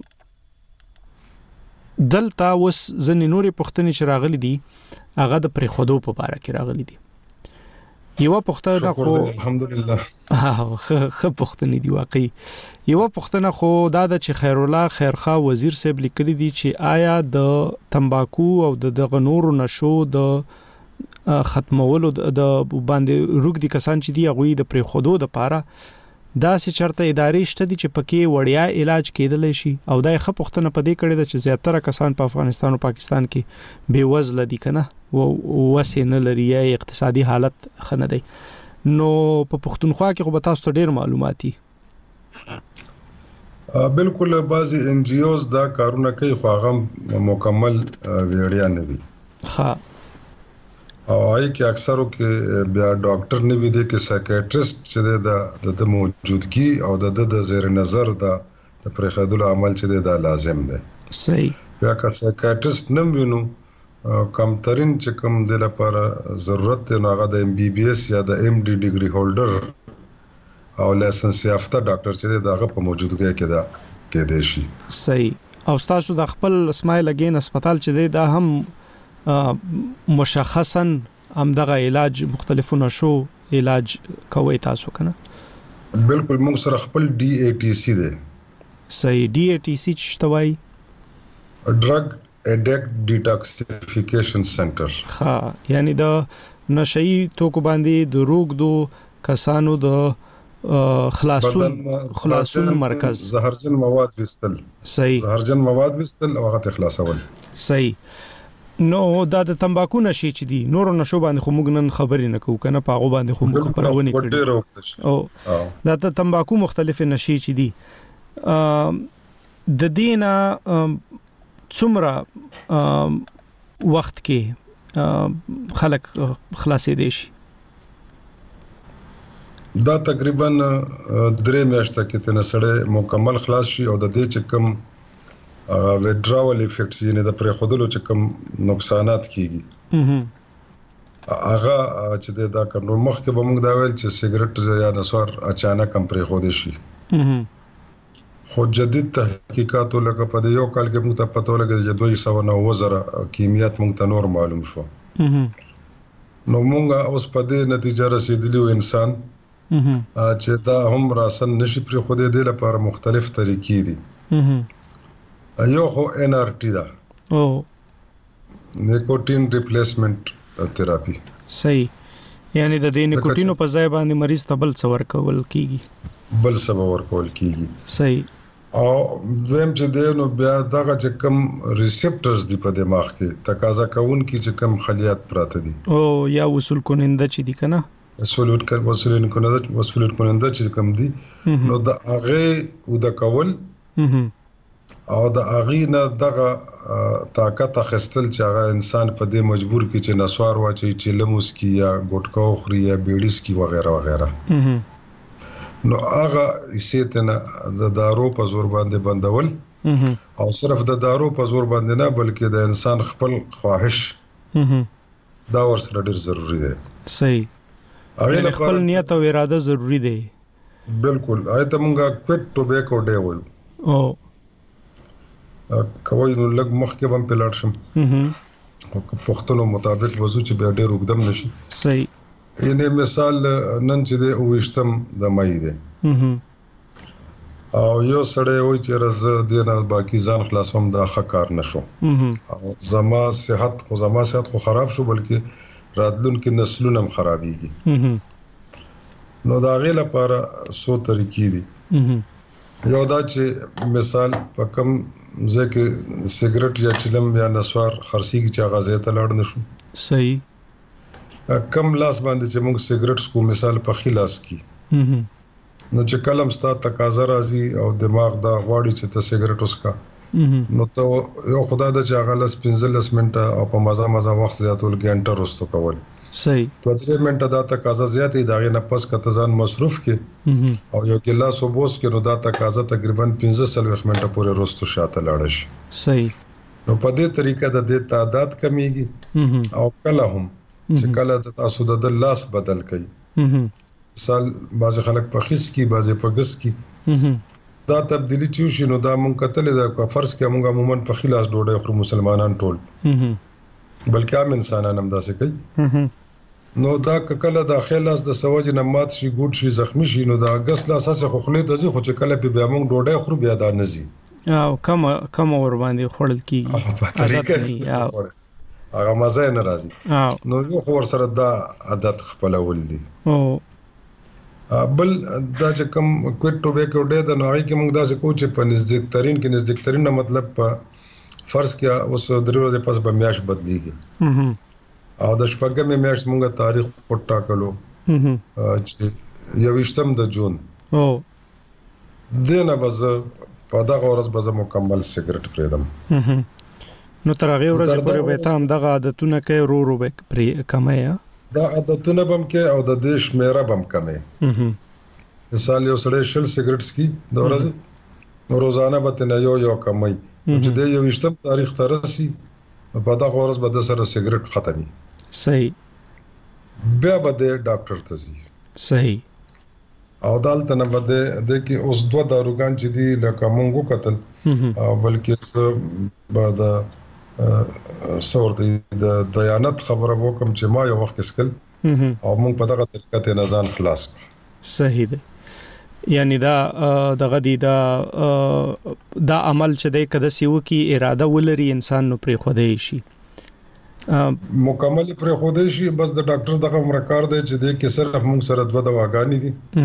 دلته وس ځنې نورې پوښتنې چې راغلي دي هغه د پرې خودو په اړه کې راغلي دي یو پوښتنه خو الحمدلله خه پوښتنه دی واقعي یو پوښتنه خو دا د چې خیر الله خیرخوا وزیر صاحب لیکلي دي چې آیا د تمباکو او د دغه نورو نشو د ختمولو د باندې روګ دي کسان چې دی غوي د پرې خودو د پاره دا سې چرته ادارې شته دي چې پکې وړیا علاج کېدل شي او دا ښه پوښتنه پدې کړې ده چې زیاتره کسان په افغانستان او پاکستان کې بے وزله دي کنه او وسې نه لري یا اقتصادي حالت خنه دی نو په پښتونخوا کې خو به تاسو ته ډېر معلوماتي بالکل بعضی ان جی اوز دا کارونه کوي خو هغه مکمل ویډیا نه وي ها او آی کې اکثرو کې بیا ډاکټر نه وي دي کې سایکیاټریست چې د موجودګي او د د زیر نظر د پرېخدلو عمل چې دا لازم دی صحیح بیا که سایکیاټریست نه وینو کم ترين چې کوم د لپاره ضرورت دی نو هغه د ایم بی بی ایس یا د ایم ډي ډیګري هولډر او لایسنس یافته ډاکټر چې دغه په موجودګي کې دا کې دی شي صحیح او تاسو د خپل اسماعیل اگین هسپتال چې دی دا هم مشخصا هم دغه علاج مختلفونه شو علاج کوي تاسو کنه بالکل موږ سره خپل ډي ای ټي سي دی صحیح. ډي اي ټي سي څه وایي؟ ډرګ اډیکټ ډیټاکسیفیکیشن سنټر. ها یعنی د نشئی توکو باندې د روغدو کسانو د خلاصون خلاصون مرکز زهرجن مواد وستل. صحیح. زهرجن مواد وستل او هغه خلاصول. صحیح. نو دا د تمباکو نشي چې دي نور نشو باندې خو موږ نن خبرې نه کوو کنه پاغو باندې خو موږ خبرونه کړو. او دا د تمباکو مختلف نشي چې دي د دینه څومره وخت کې خلک خلاصې دي شي؟ دا تقریبا درې میاشتې کې تنه سره مکمل خلاص شي او د دې چې کوم ویډراول افیکټس یعنی د پرې خودلو چې کوم نقصانات کیږي هغه چې دا کنټرول مخکې به موږ دا ویل چې سیګریټ یا نسوار اچانک هم پرې خود شي. خو جدید تحقیقاتو لکه په یو کال کې موږ ته پته ولګی چې دوه سوه نوي زره کیمیات موږ ته نور معلوم شو. نو موږ اوس په دې نتیجه رسیدلی و انسان چې دا هم راسن نشي پرې خود دې لپاره مختلف طریقې دي. یو خو ان ار ټي دا او نیکوټین ریپلیسمنت تھراپي. صحیح. یعنی د دې نیکوټینو په ځای باندې مریض ته بل څه ورکول کیږي بل څه ورکول کیږي. صحیح. او دویم چې دی نو بیا دغه چې کوم ریسپټرز دی په دماغ کې تقاضا کوون کی چې کوم خلیات پراته دي او یا وصول کننده چې دي کنه وصول کول وصول کننده وصول کننده چې کوم دي نو د هغه و د کول او د هغه نه دغه طاقت اخستل چې هغه انسان په دې مجبور کی چې نسوار واچي چې لموس کی یا ګټکو خوري یا بیډیس کی وغیرہ وغیرہ. نو هغه ایستنه د دارو په زور باندې بندول او صرف د دارو په زور باندې نه بلکې د انسان خپل خواهش دا ورسره ډیر ضروری دی. صحیح. هغه خپل نیت او اراده ضروری دی. بالکل. آیته مونږه کوټ ټوبیکو ډی وایو او کوي نو لګ مخکې بم پلاټ شم او پښتنو مطابق وضو چې بیا ډېر وګدم نشي. صحیح. یعنی مثال نن چې د اوښتم د مې ده او یو سړی وای چې رز دینه باقی ځان خلاصوم دا خکار نشو او زما صحت خو زما صحت خو خراب شو بلکې راتلونکي نسلونه هم خرابيږي. نو دا غي لپاره سو طریقې دي. یو دا چې مثال په کم ځکه سیګریټ یا چلم یا نسوار خرسي کی چې غازه ته لاړ نشو. صحیح. کم لاس باندې چې موږ سیګریټ کو مثال په خلاص کی نو چې کلم ستا تقاضا راځي او دماغ دا غواړي چې ته سیګریټ وسکا نو ته یو خدای د چې هغه لس پنځلس منټه او په مزه مزه وخت زیاتول ګنټه رستو کول. صحیح. په درې منټه دا تقاضا زیاتې دا غي نه پس کته ځان مصروف کې او یو ګلاس وبوس کې نو دا تقاضا تقریبا پنځه سلويخ منټه پورې رستو شاته لاړ شي. صحیح. نو په دې طریقه د دې تعداد کمیږي او کله هم چې کله د تاسو د لاس بدل کړي مثال بعض خلک په خص کې بعض په غس کې دا تبدیلی چې شي نو دا مونږ کتل دا فرض کې مونږ عموما په خلاص ډوډۍ خو مسلمانان ټول بلکې عام انسانان هم داسې کوي. نو دا کله د خلاص د سوج نه مات شي ګوډ شي زخمی شي نو دا غس لا اساس خو خلې د خو چې کله په بیا مونږ ډوډۍ خو بیا دا نزي او کم کم اور باندې خړل کی عادت نه هغه مزه نه راځي. نو یو خو ور سره دا عادت خپلول دي. او بل دا چې کوم کوټ ټوبیکو ډې د نوعي کې موږ دا څه کوو چې په نزدیک ترين کې نزدیک ترين نه مطلب په فرض کې اوس درې ورځې پس به میاش بدليږي او د شپږمې میاش موږ تاریخ پټا کړو چې یوشتم د جون او دنه بز په دا ورځ به مکمل سیګریټ پریدم. نو تر هغه ورځې پورې به تاسو دغه عادتونه کې رو رو به پرې کمه دا عادتونه بم کې او د دیش میرا بم کمه. مثال یو سړی شل سیګریټس کی د ورځې روزانه به نه یو یو کمای چې د یو وشتم تاریخ ترسي په دا ورځ به د سره سیګریټ ختمي. صحیح. بیا به د ډاکټر ته ځي. صحیح. او دالته نه بده د کې اوس دوه داروګان چې دی لکه مونږ قتل او بلکې به د صورت د دیانت خبره وکم چې ما یو وخت سکل او مونږ په دغه طریقه ته نزان خلاص. صحیح ده. یعنی دا دغه دی دا دا عمل چې د کده سیو کی اراده ولري انسان نو پرې خوده شي مکمل پر خوده شي بس د ډاکټر دغه مرکار دی چې د کې صرف موږ سره دوه دواګانې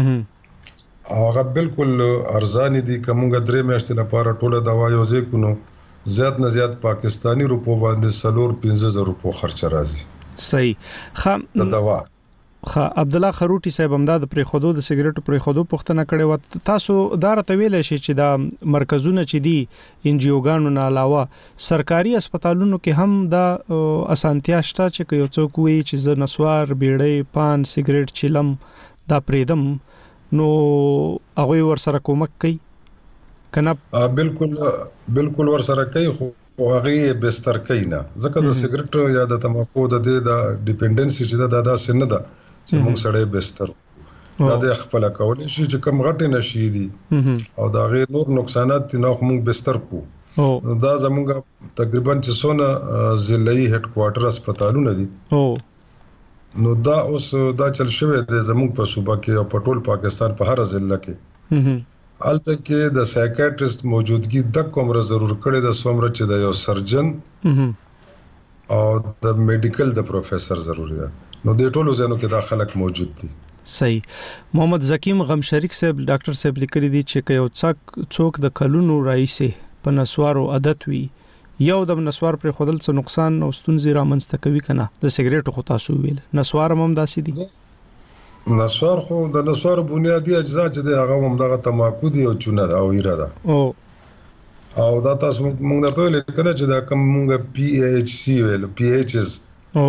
دي او هغه بالکل ارزان دي کومه درې میاشتې لپاره ټوله دوا یو ځای کو نو زیات نه زیات پاکستانی روپو باندې سلور پنځه زره روپو خرچ راځي صحیح خام د دوا خا عبد الله خروټي صاحب امداد پر خودو د سیګریټو پر خودو پښتنه کړي و تاسو دار ته ویل شي چې دا مرکزونه چې دي انجیوګانو نه علاوه سرکاري هسپتالونو کې هم دا اسانتیا شته چې یو څوک وي چې ز نسوار بیړې پان سیګریټ چلم دا پریدم نو هغه ور سره کومک کوي کنه بالکل بالکل ور سره کوي خو هغه بستر کینا ځکه د سیګریټ یا د تماکو د د ډیپندنسي چې دا د سن ده چې موږ سره بستر دا د خپل کول شي چې کم غټ نشي دي او دا غیر نور نقصانات دي نو موږ بستر کو دا زموږ تقریبا چې سونه ضلعي هډ کوارټر هسپتالونه دي نو دا اوس دا چل شوی د زموږ په صوبه کې او په ټول پاکستان په هر ضلع کې الته کې د سایکیاټریست موجودګي د کومره ضرور کړي د سومره چې د یو سرجن او د میډیکل د پروفیسور ضروري ده نو د ټولو ځانو کې دا خلک موجود دي صحیح محمد زکیم غم شریک صاحب ډاکټر صاحب لیکلي دي چې یو څوک څوک د کلونو رئیسه په نسوارو عادت وي یو د نسوار پر خودل څه نقصان او ستونزې رامنځته کوي کنه د سیګریټو خو تاسو ویل نسوار هم داسې دي نسوار خو د نسوار بنیادی اجزا چې د هغه هم دغه تماکو دي او چونه دا او ایره ده او او دا تاسو موږ درته ویل کنه چې دا کوم موږ پی ایچ سی ویل پی ایچ اس او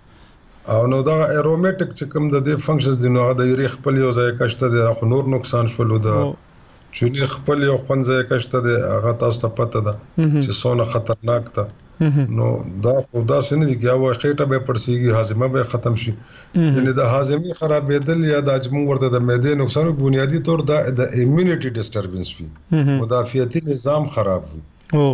او نو دا ارومیټک چې کوم د دې فنکشنز دي نو دا یې خپل یو ځای کشته دي خو نور نقصان شول دا چې خپل یو خپل کشته دي هغه تاسو ته پته ده چې څونه خطرناک ده نو دا خدا سن دي چې هغه خېټه به پړسيږي هاضمه به ختم شي یعنی د هاضمي خرابېدل یا د اجمو ورته د معدې نقصان بنیادی طور د د ایمونټي ډیسټربنس وي مدافعتي نظام خراب وي او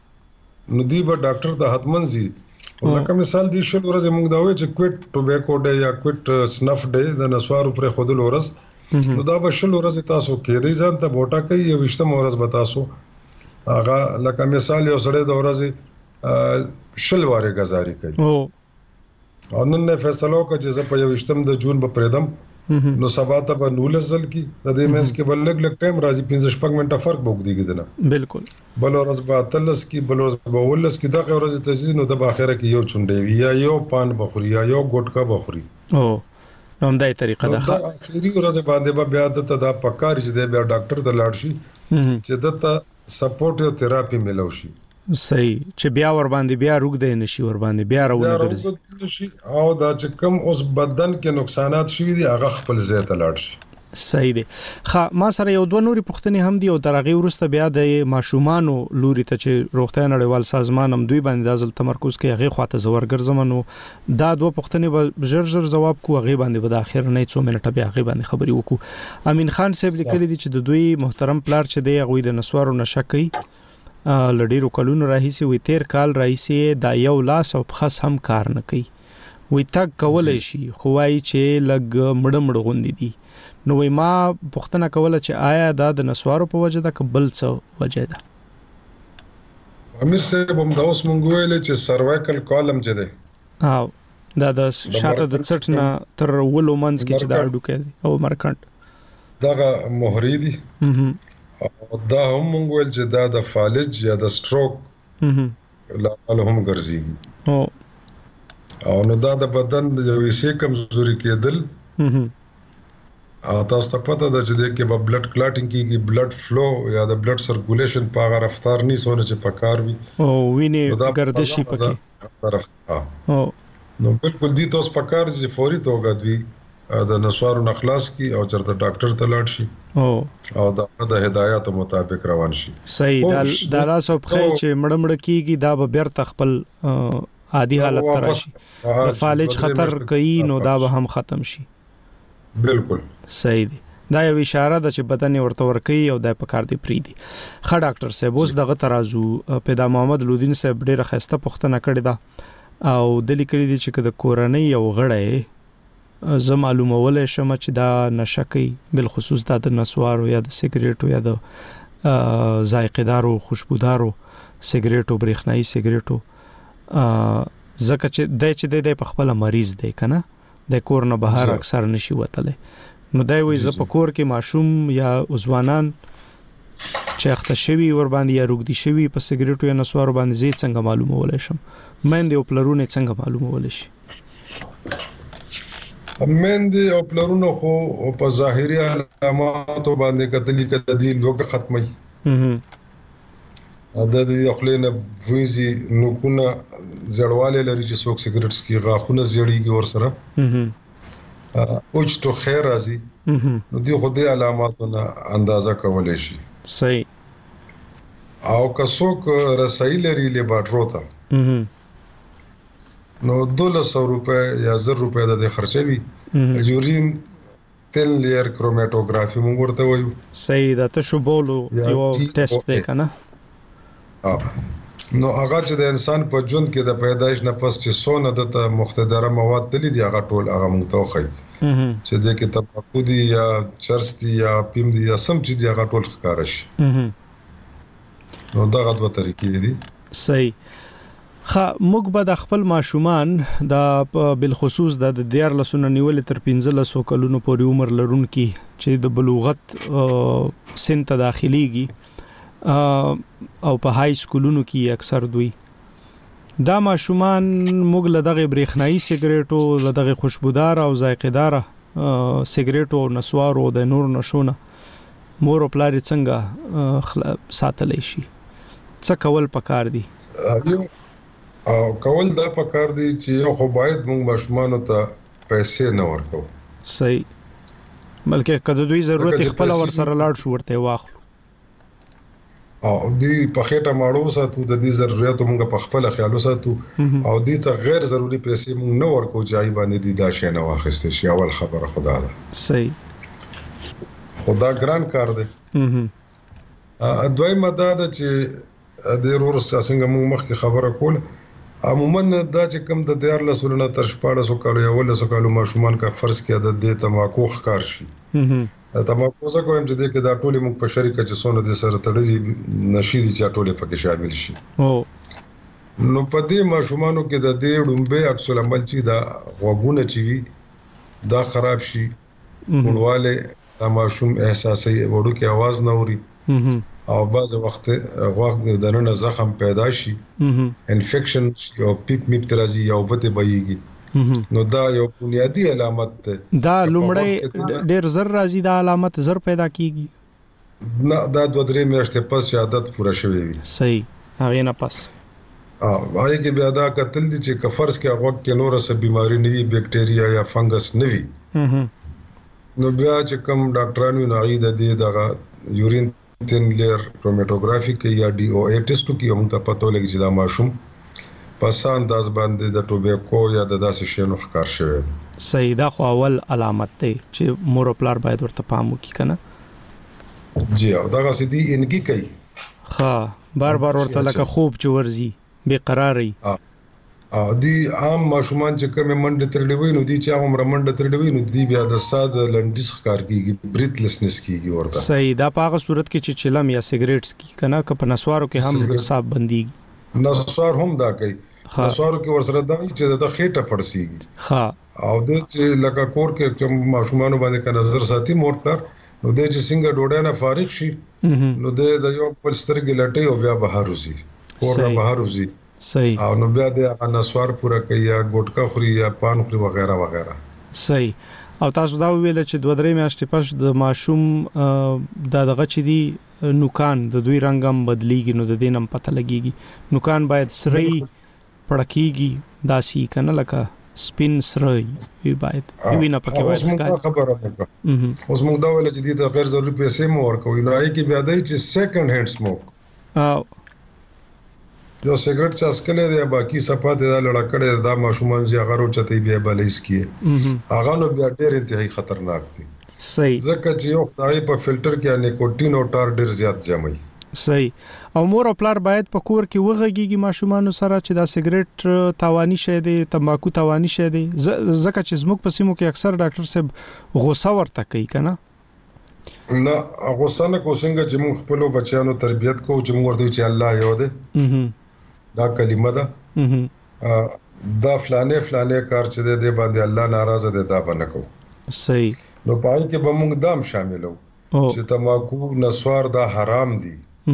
نو دی به ډاکټر د حتمن زی لکه مثال دی شل ورځ موږ دا وایو چې کوټ ټوبیکو ډے یا کوټ سنف ډے د نسوارو پر خودل ورځ نو دا به شل ورځ تاسو کې دی ځان ته بوټا کوي یو وشته ورځ به تاسو هغه لکه مثال یو سړی د ورځ شل واره غزاري کوي او نن نه فیصله وکړه چې زه په یو وشتم د جون په پردم نو سبا ته به نول زل کی د دې مېس کې بل لګ لګ ټایم راځي پنځه شپږ منټه فرق بوګ دیږي دنه بالکل بل ورځ به تلس کی بل ورځ به ولس کی دغه ورځ تجزیه نو د باخره کې یو چونډې وی یا یو پان بخوري یا یو ګټکا بخوري او نو هم دای طریقه ده دا اخیری ورځ باندې به بیا د ته دا پکار چې د بیا ډاکټر ته لاړ شي چې دته سپورټ او تھراپي ملو شي صحیح چې بیا ور باندې بیا روغ دی نشي ور باندې بیا راونه ګرځي او دا چې کوم اوس بدن کې نقصانات شوي دي هغه خپل ځای ته لاړ شي صحیح دی خا ما سره یو دوه نوري پښتنې هم دي او درغه ورسته بیا د ماشومانو لوري ته چې روغتیا نړیوال سازمان هم دوی باندې دازل تمرکز کوي هغه خواته زور ګرځمنو دا دوه پښتنې به ژر ژر جواب کو هغه باندې به د اخر نه څو منټه بیا هغه باندې خبري وکړو امین خان صاحب لیکلي دي چې د دوی محترم پلار چې دی هغه د نسوارو نشکې لډیرو کلونو راهیسي وي تیر کال راهیسي دا یو لاس او خاص هم کار نه کوي وي تک کولای شي خو وايي چې لګ مړ مړ غوندي دي نو وي ما پښتنه کوله چې آیا دا د نسوارو په وجه ده کبل څه وجه ده امیر صاحب هم دا اوس مونږ ویل چې سروایکل کالم چې ده او دا د شاته د څټ نه تر ولو منځ کې چې دا اډو کې او مرکانټ دغه مهری دي او دا هم مونږ ویل چې دا د فالج یا د سټروک لامل هم ګرځي او او نو دا د بدن د یو شي کمزوري کېدل او تاسو ته پته ده چې د کې په بلډ کلاټینګ کېږي بلډ فلو یا د بلډ سرکولیشن په هغه رفتار نه سونه چې پکار وي او وینې ګردشي پکې طرف او نو بالکل دي تاسو پکار چې فوري توګه دوی د نسوارو نخلاص کی او چرته ډاکټر ته لاړ شي او او د د هدایت مطابق روان شي صحیح دا د لاس او خې چې مړ مړ کیږي دا به بیرته خپل عادي حالت ته راشي د فالج خطر کوي نو دا به هم ختم شي بالکل صحیح دی دا یو اشاره ده چې بدن ورته ور کوي او د پکار دی پری دی خا ډاکټر صاحب اوس دغه ترازو پیدا محمد لودین صاحب ډیره خسته پښتنه کړی دا او د لیکلي دي چې د کورنۍ یو غړی زه معلومولای شم چې دا نشه کوي بل خصوص د نسوارو یا د سیګریټو یا د ذائقه‌دارو خوشبودارو سیګریټو برېښنایي سیګریټو زکه چې د چې د په خپل مریض دی کنه د کور نه بهر اکثر نشي وتلی نو دا وي ز په کور کې ماشوم یا ځوانان چې اخته شوی ور باندې یا روغدي شوی په سیګریټو یا نسوارو باندې زی څنګه معلومولای شم مېندې او پلرونه څنګه معلومولای شي مېندې او پلرونه خو په ظاهري علاماتو باندې کتلی کده دی لوګه ختمي د دې خپلنه ویزي نو کونه زړواله لري چې څوک سیګریټس کې غاخونه زړیږي ور سره اوچ تو خیر راځي نو دی خو دې علاماتونه اندازه کولای شي صحیح او که څوک رسایي لري لیبارټرو ته نو دوله سو روپے یا زر روپے د خرچوي یورین تل لیر کروماتوګرافي موږ ورته وایو صحیح دا ته شو بولو یو ټیسټ دی کنه نو هغه چې د انسان په ژوند کې د پیدایش نه پس چې سونه د مختدره مواد تللی دی هغه ټول هغه موږ ته وخی چې د کې تباکو دی یا چرس دی یا پیم دی یا سم چې دی هغه ټول ښکار شي نو دا غوډه طریقې دي صحیح خا موږ به د خپل ماشومان د بل خصوص د دیار لسونه نیول تر پنځلس کلونو پورې عمر لرونکي چې د بلوغت سن ته داخليږي او په های سکولونو کې اکثر دوی دا ماشومان موږ له دغه برېښنایي سیګریټو له دغه خوشبودار او ذائقه‌دار سیګریټو او نسوارو د نور نشونه مور او پلار څنګه ساتلی شي څه کول پکار دي او کول دا پکار دي چې خو باید موږ ماشومانو ته پیسې نه ورکو صحیح بلکې کله دوی ضرورت خپل ور سره لاړ شو ورته واخلو او دی په خېټه ماړو ساتو د دې ضرورت موږ په خپل خیالو ساتو او دې ته غیر ضروری پیسې موږ نه ورکو ځای باندې دي دا شی نه واخستې شي اول خبره خدا ده صحیح خدا ګران کار دی ا دوی مدد چې د رور څنګه موږ مخکې خبره کول عموما دا چې کوم د دیار لسونه تر شپاړس کالو یا ولس کالو ماشومان کا فرض کې د دې تماکو ښکار شي تماکو څه کوم چې د کې دا ټولې موږ په شریکه چې سونه د سره تړلې نشي دي چې ټولې پکې شامل شي نو په دې ماشومانو کې د دې ډومبه عکس العمل چې دا غوګونه چې وي دا خراب شي مونواله دا ماشوم احساسي وړو کې आवाज نه اوري او بعض وخت غوږ د نن زخم پیدا شي انفیکشن او پیپ میپ ترازی یا وبته بهيږي نو دا یو بنیادی علامت ده دا لومړی ډېر زر راځي دا علامت زر پیدا کیږي نه دا دوه درې میاشتې پس چې عادت پوره شوی وي صحیح هغه نه پس ا وایي کې بیا دا قتل دي چې کفرس کې غوږ کې نور څه بيماري نوي بکټریا یا فنګس نوي نو بیا چې کوم ډاکټرانو نه اې د دې دغه یورین تن لیر کروماتوګرافي کې یا ډي او اي ټیسټ کې هم ته پته لګي چې دا ماشوم پس انداز باندې د ټوبیکو یا د داسې شینو ښکار شوی صحیح دا خو اول علامت دی چې مور پلار باید ورته پام وکړي کنه جی او دا غسدي انګي کوي ها بار بار ورته لکه خوب چورزي بے قراری ا دي عام ماشومان چې کوم منډه ترډي وي نو دي چې عمر منډه ترډي وي نو دي بیا د ساده لنډیس ښکار کیږي بریتلسنس کیږي ورته صحیح دا په هغه صورت کې چې چلم یا سیګریټس کی کنه ک په نسوارو کې هم حساب بنديږي نسوار هم دا کوي نسوارو کې ورسره دا چې د خېټه فرسيږي ها او د چې لکه کور کې چې ماشومان باندې ک نظر ساتي مور پر نو د چې څنګه ډوډۍ نه فارغ شي نو د یو پر سترګې لټي او بیا بهر وځي کور نه بهر وځي صحیح او نو بیا د نسوار پورا کوي یا ګټکا خوري یا پان خوري وغیرہ وغیرہ صحیح او تاسو دا ویل چې دوه درې میاشتې پس د ماشوم د دغه چې دی نوکان د دوی رنگم بدلیږي نو د دینم پته لګيږي نوکان باید سري پړکیږي داسي کنه لکه سپین سري وی باید وی نه پکې باید خبره وکړه اوس موږ دا ویل چې د غیر ضروري پیسې مو ورکوي نو آی کې بیا دای چې سیکنډ هاند سموک جو سیګریټ چاسکلې دی باقی صفات دا لړکړې دا ماشومان زی غرو چته بیا بلیس کیه هغه نو بیا ډېر انتهایی خطرناک دي صحیح ځکه چې یو خدای په فلټر کې نیکوټین او ټار ډېر زیات جمعي صحیح او مور او پلار باید په کور کې وغږیږي ماشومان سره چې دا سیګریټ تاوانی شه دي تمباکو تاوانی شه دي زکه چې زموږ په سیمو کې اکثر ډاکټر صاحب غوسه ورته کوي کنه نه غوسه نه کو څنګه چې موږ خپل بچیانو تربيت کوو چې موږ ورته چې الله یو دی دا کلمه ده دا فلانه فلانه کار چې دې باندې الله ناراضه دی دا باندې کو صحیح نو پای کې به موږ دام شاملو چې تماکو نسوار دا حرام دي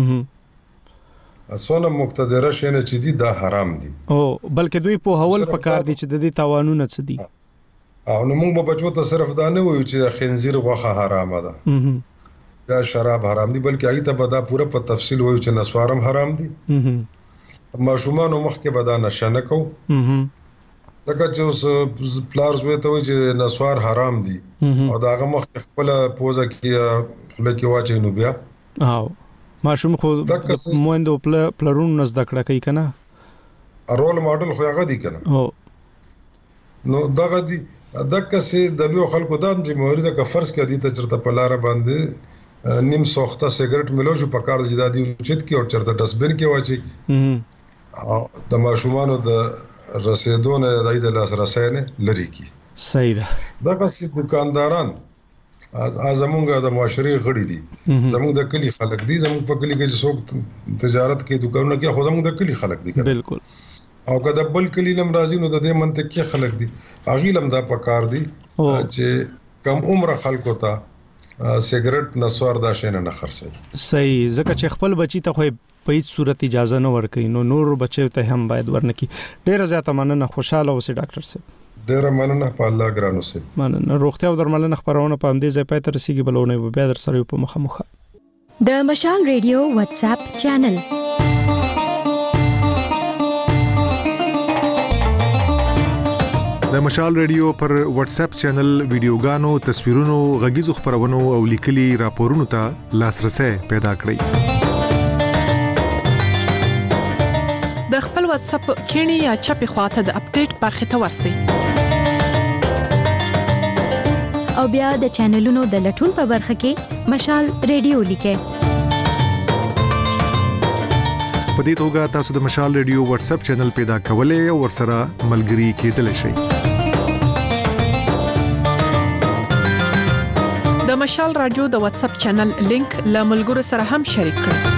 اسونه مقتدره شنه چې دي دا حرام دي او بلکې دوی په هول پکار دي چې د دې تاوانونه څه دي او نو موږ به بچو ته صرف دا نه وایو چې خنزیر غوخه حرامه ده یا شراب حرام دي بلکې هغه ته به دا پوره په تفصیل وایو چې نسوارم حرام دي ماشومان مخکې به دا نشانه کو ځکه چې اوس پلار زوی ته وایي چې نسوار حرام دي او دا هغه مخکې خپل پوزه کې خله کې واچي نو بیا او ماشوم خو موندو پلرون نس دکړه کوي کنه رول ماډل خو هغه دي کنه او نو دغه دي دغه سي د یو خلکو د ذمہواری د فرض کې دي ته چرته پلار باندې نیم سوخته سیګریټ ملو شو په کار جدادي چت کې او چرته ډسبن کې واچي او د ماشومانو د رسیدونه د لاس رسینه لري کی صحیح ده دغه سي دکانداران از ازمونګه د معاشري غړي دي زموږ د کلی خلک دي زموږ په کلی کې څوک تجارت کوي دکانونه کې خو زموږ د کلی خلک دي بالکل او کله بل کلی لم راځي نو د دې منطق کې خلک دي اغي لم دا پکار دي چې کم عمر خلکو ته سیګریټ نسوار دا شینه نه خرڅي صحیح ځکه چې خپل بچی ته خو په هیڅ صورت اجازه نه ورکړي نو نور بچو ته هم باید ورنکي ډیر زیاته مننه خوشاله اوسې ډاکټر صاحب ډیر مننه په الله ګرانو سي مننه روغتیا او درملنه خبرونه په همدې ځای پاتې رسیدي بلونه بیا در سره په مخه مخه د مشال ریډیو واتس اپ چینل د مشال ریډیو پر واتس اپ چینل ویډیوګانو تصویرونو غږیزو خبرونو او لیکلي راپورونو ته لاسرسي پیدا کړئ د خپل واتس اپ کینی یا چپی خواته د اپډیټ برخه ته ورسئ او بیا د چینلونو د لټون په برخه کې مشال ریډیو لیکه په دې توګه تاسو د مشال ریډیو واتس اپ چینل پیدا کولای او ورسره ملګري کېدلی شئ د مشال رادیو د واتس اپ چینل لینک له ملګرو سره هم شریک کړئ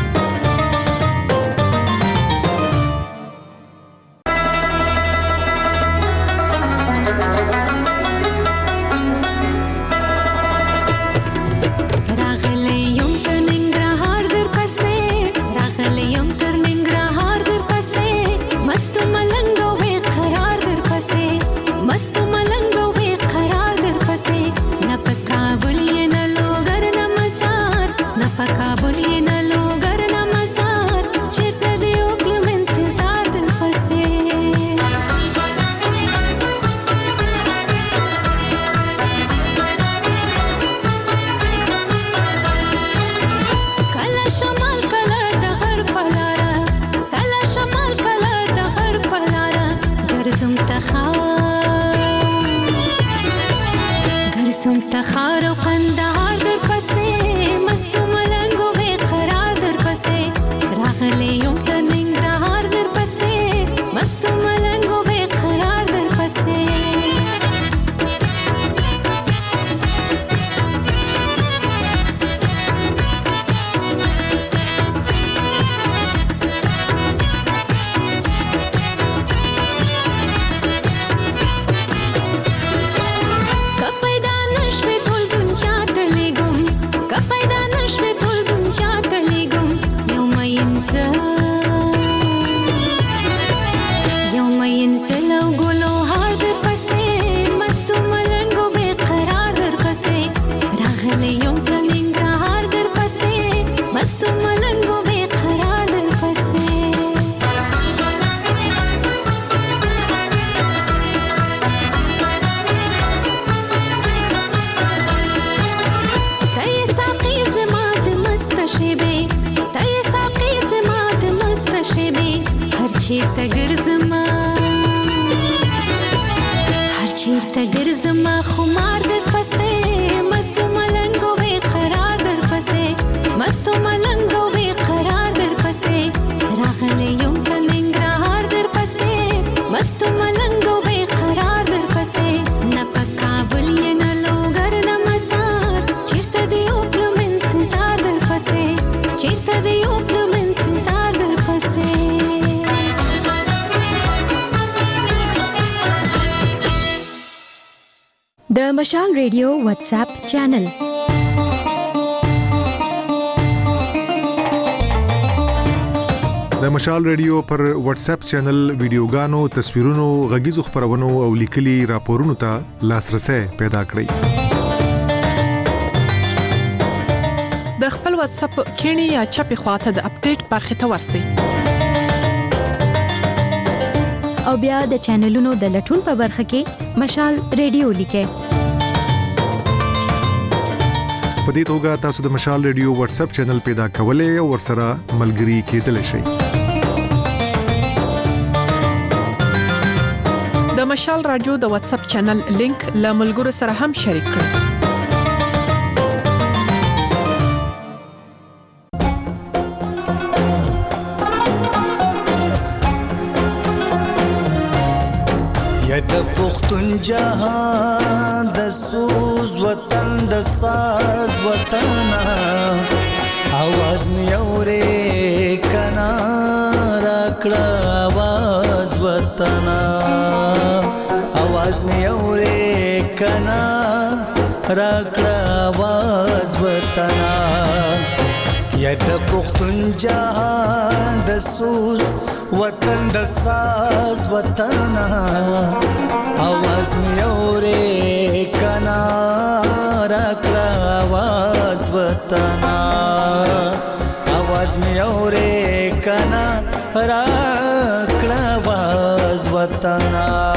مستو ملنګو وی قرار در پسې د مشال ریډیو واتس اپ چینل. د مشال ریډیو پر واتس اپ چینل ویډیوګانو، تصویرونو، غږیزو خبرونو او لیکلي راپورونو ته لاسرسي پیدا کړئ. د خپل واتس اپ کینی یا چپی خواته د اپډیټ برخه ته ورسی او بیا د چینلونو د لټون په برخه کې مشال ریډیو لیکه. په دې توګه تاسو د مشال ریډیو واتس اپ چینل پیدا کولای او ورسره ملګري کېدلی شئ. د مشال رادیو د واتس اپ چینل لینک له ملګرو سره هم شریک کړئ. یا د پښتون جهان د سوز وطن د ساز وطن आवाज می اورې کنا راکړه आवाज وطن आवाज می اورې کنا راکړه आवाज وطن یا د پښتون جهان د سوز وطن د ساز وطن आवाज می اورې کنا راکړه आवाज وطن आवाज می اورې کنا راکړه आवाज وطن.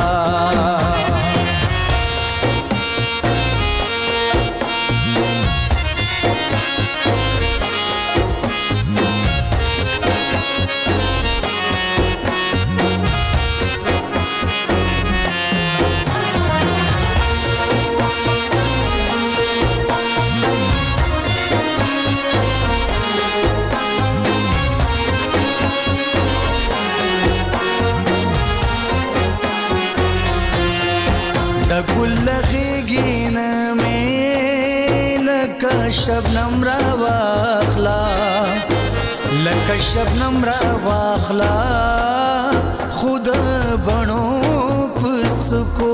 شبنم را واخلا لکه شبنم را واخلا خود بنو پسکو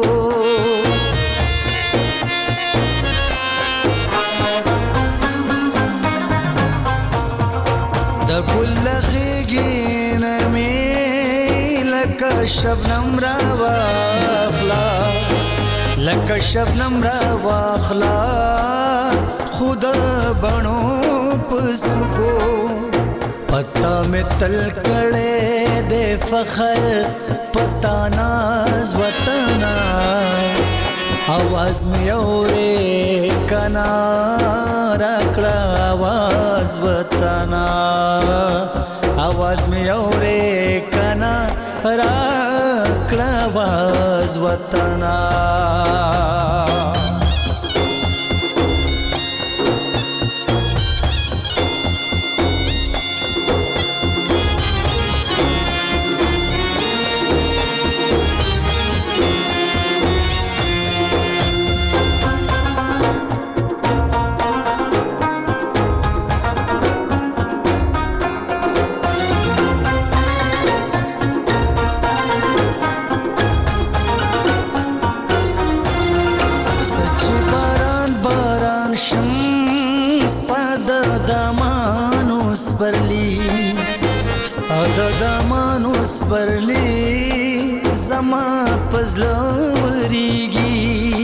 د ګل غیږین می لکه شبنم را واخلا لکه شبنم را واخلا خود بنو پسکو پتا میں تل کڑے دے فخر پتا ناز وطن आवाज میں اورے کنا راکڑا आवाज وطن आवाज میں اورے کنا راکڑا आवाज وطن. ساده دمانوس برلی زما پزلا وریږي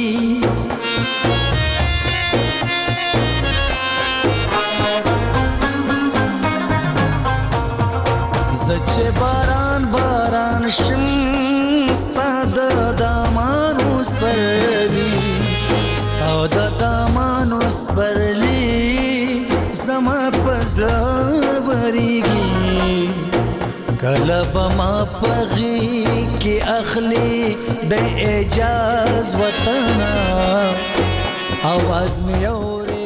زچه باران باران شم ساده دمانوس برلی ساده دمانوس برلی زما پزلا وریږي کلب ما پغی کی اخلی بے اجاز وطن आवाज میں اور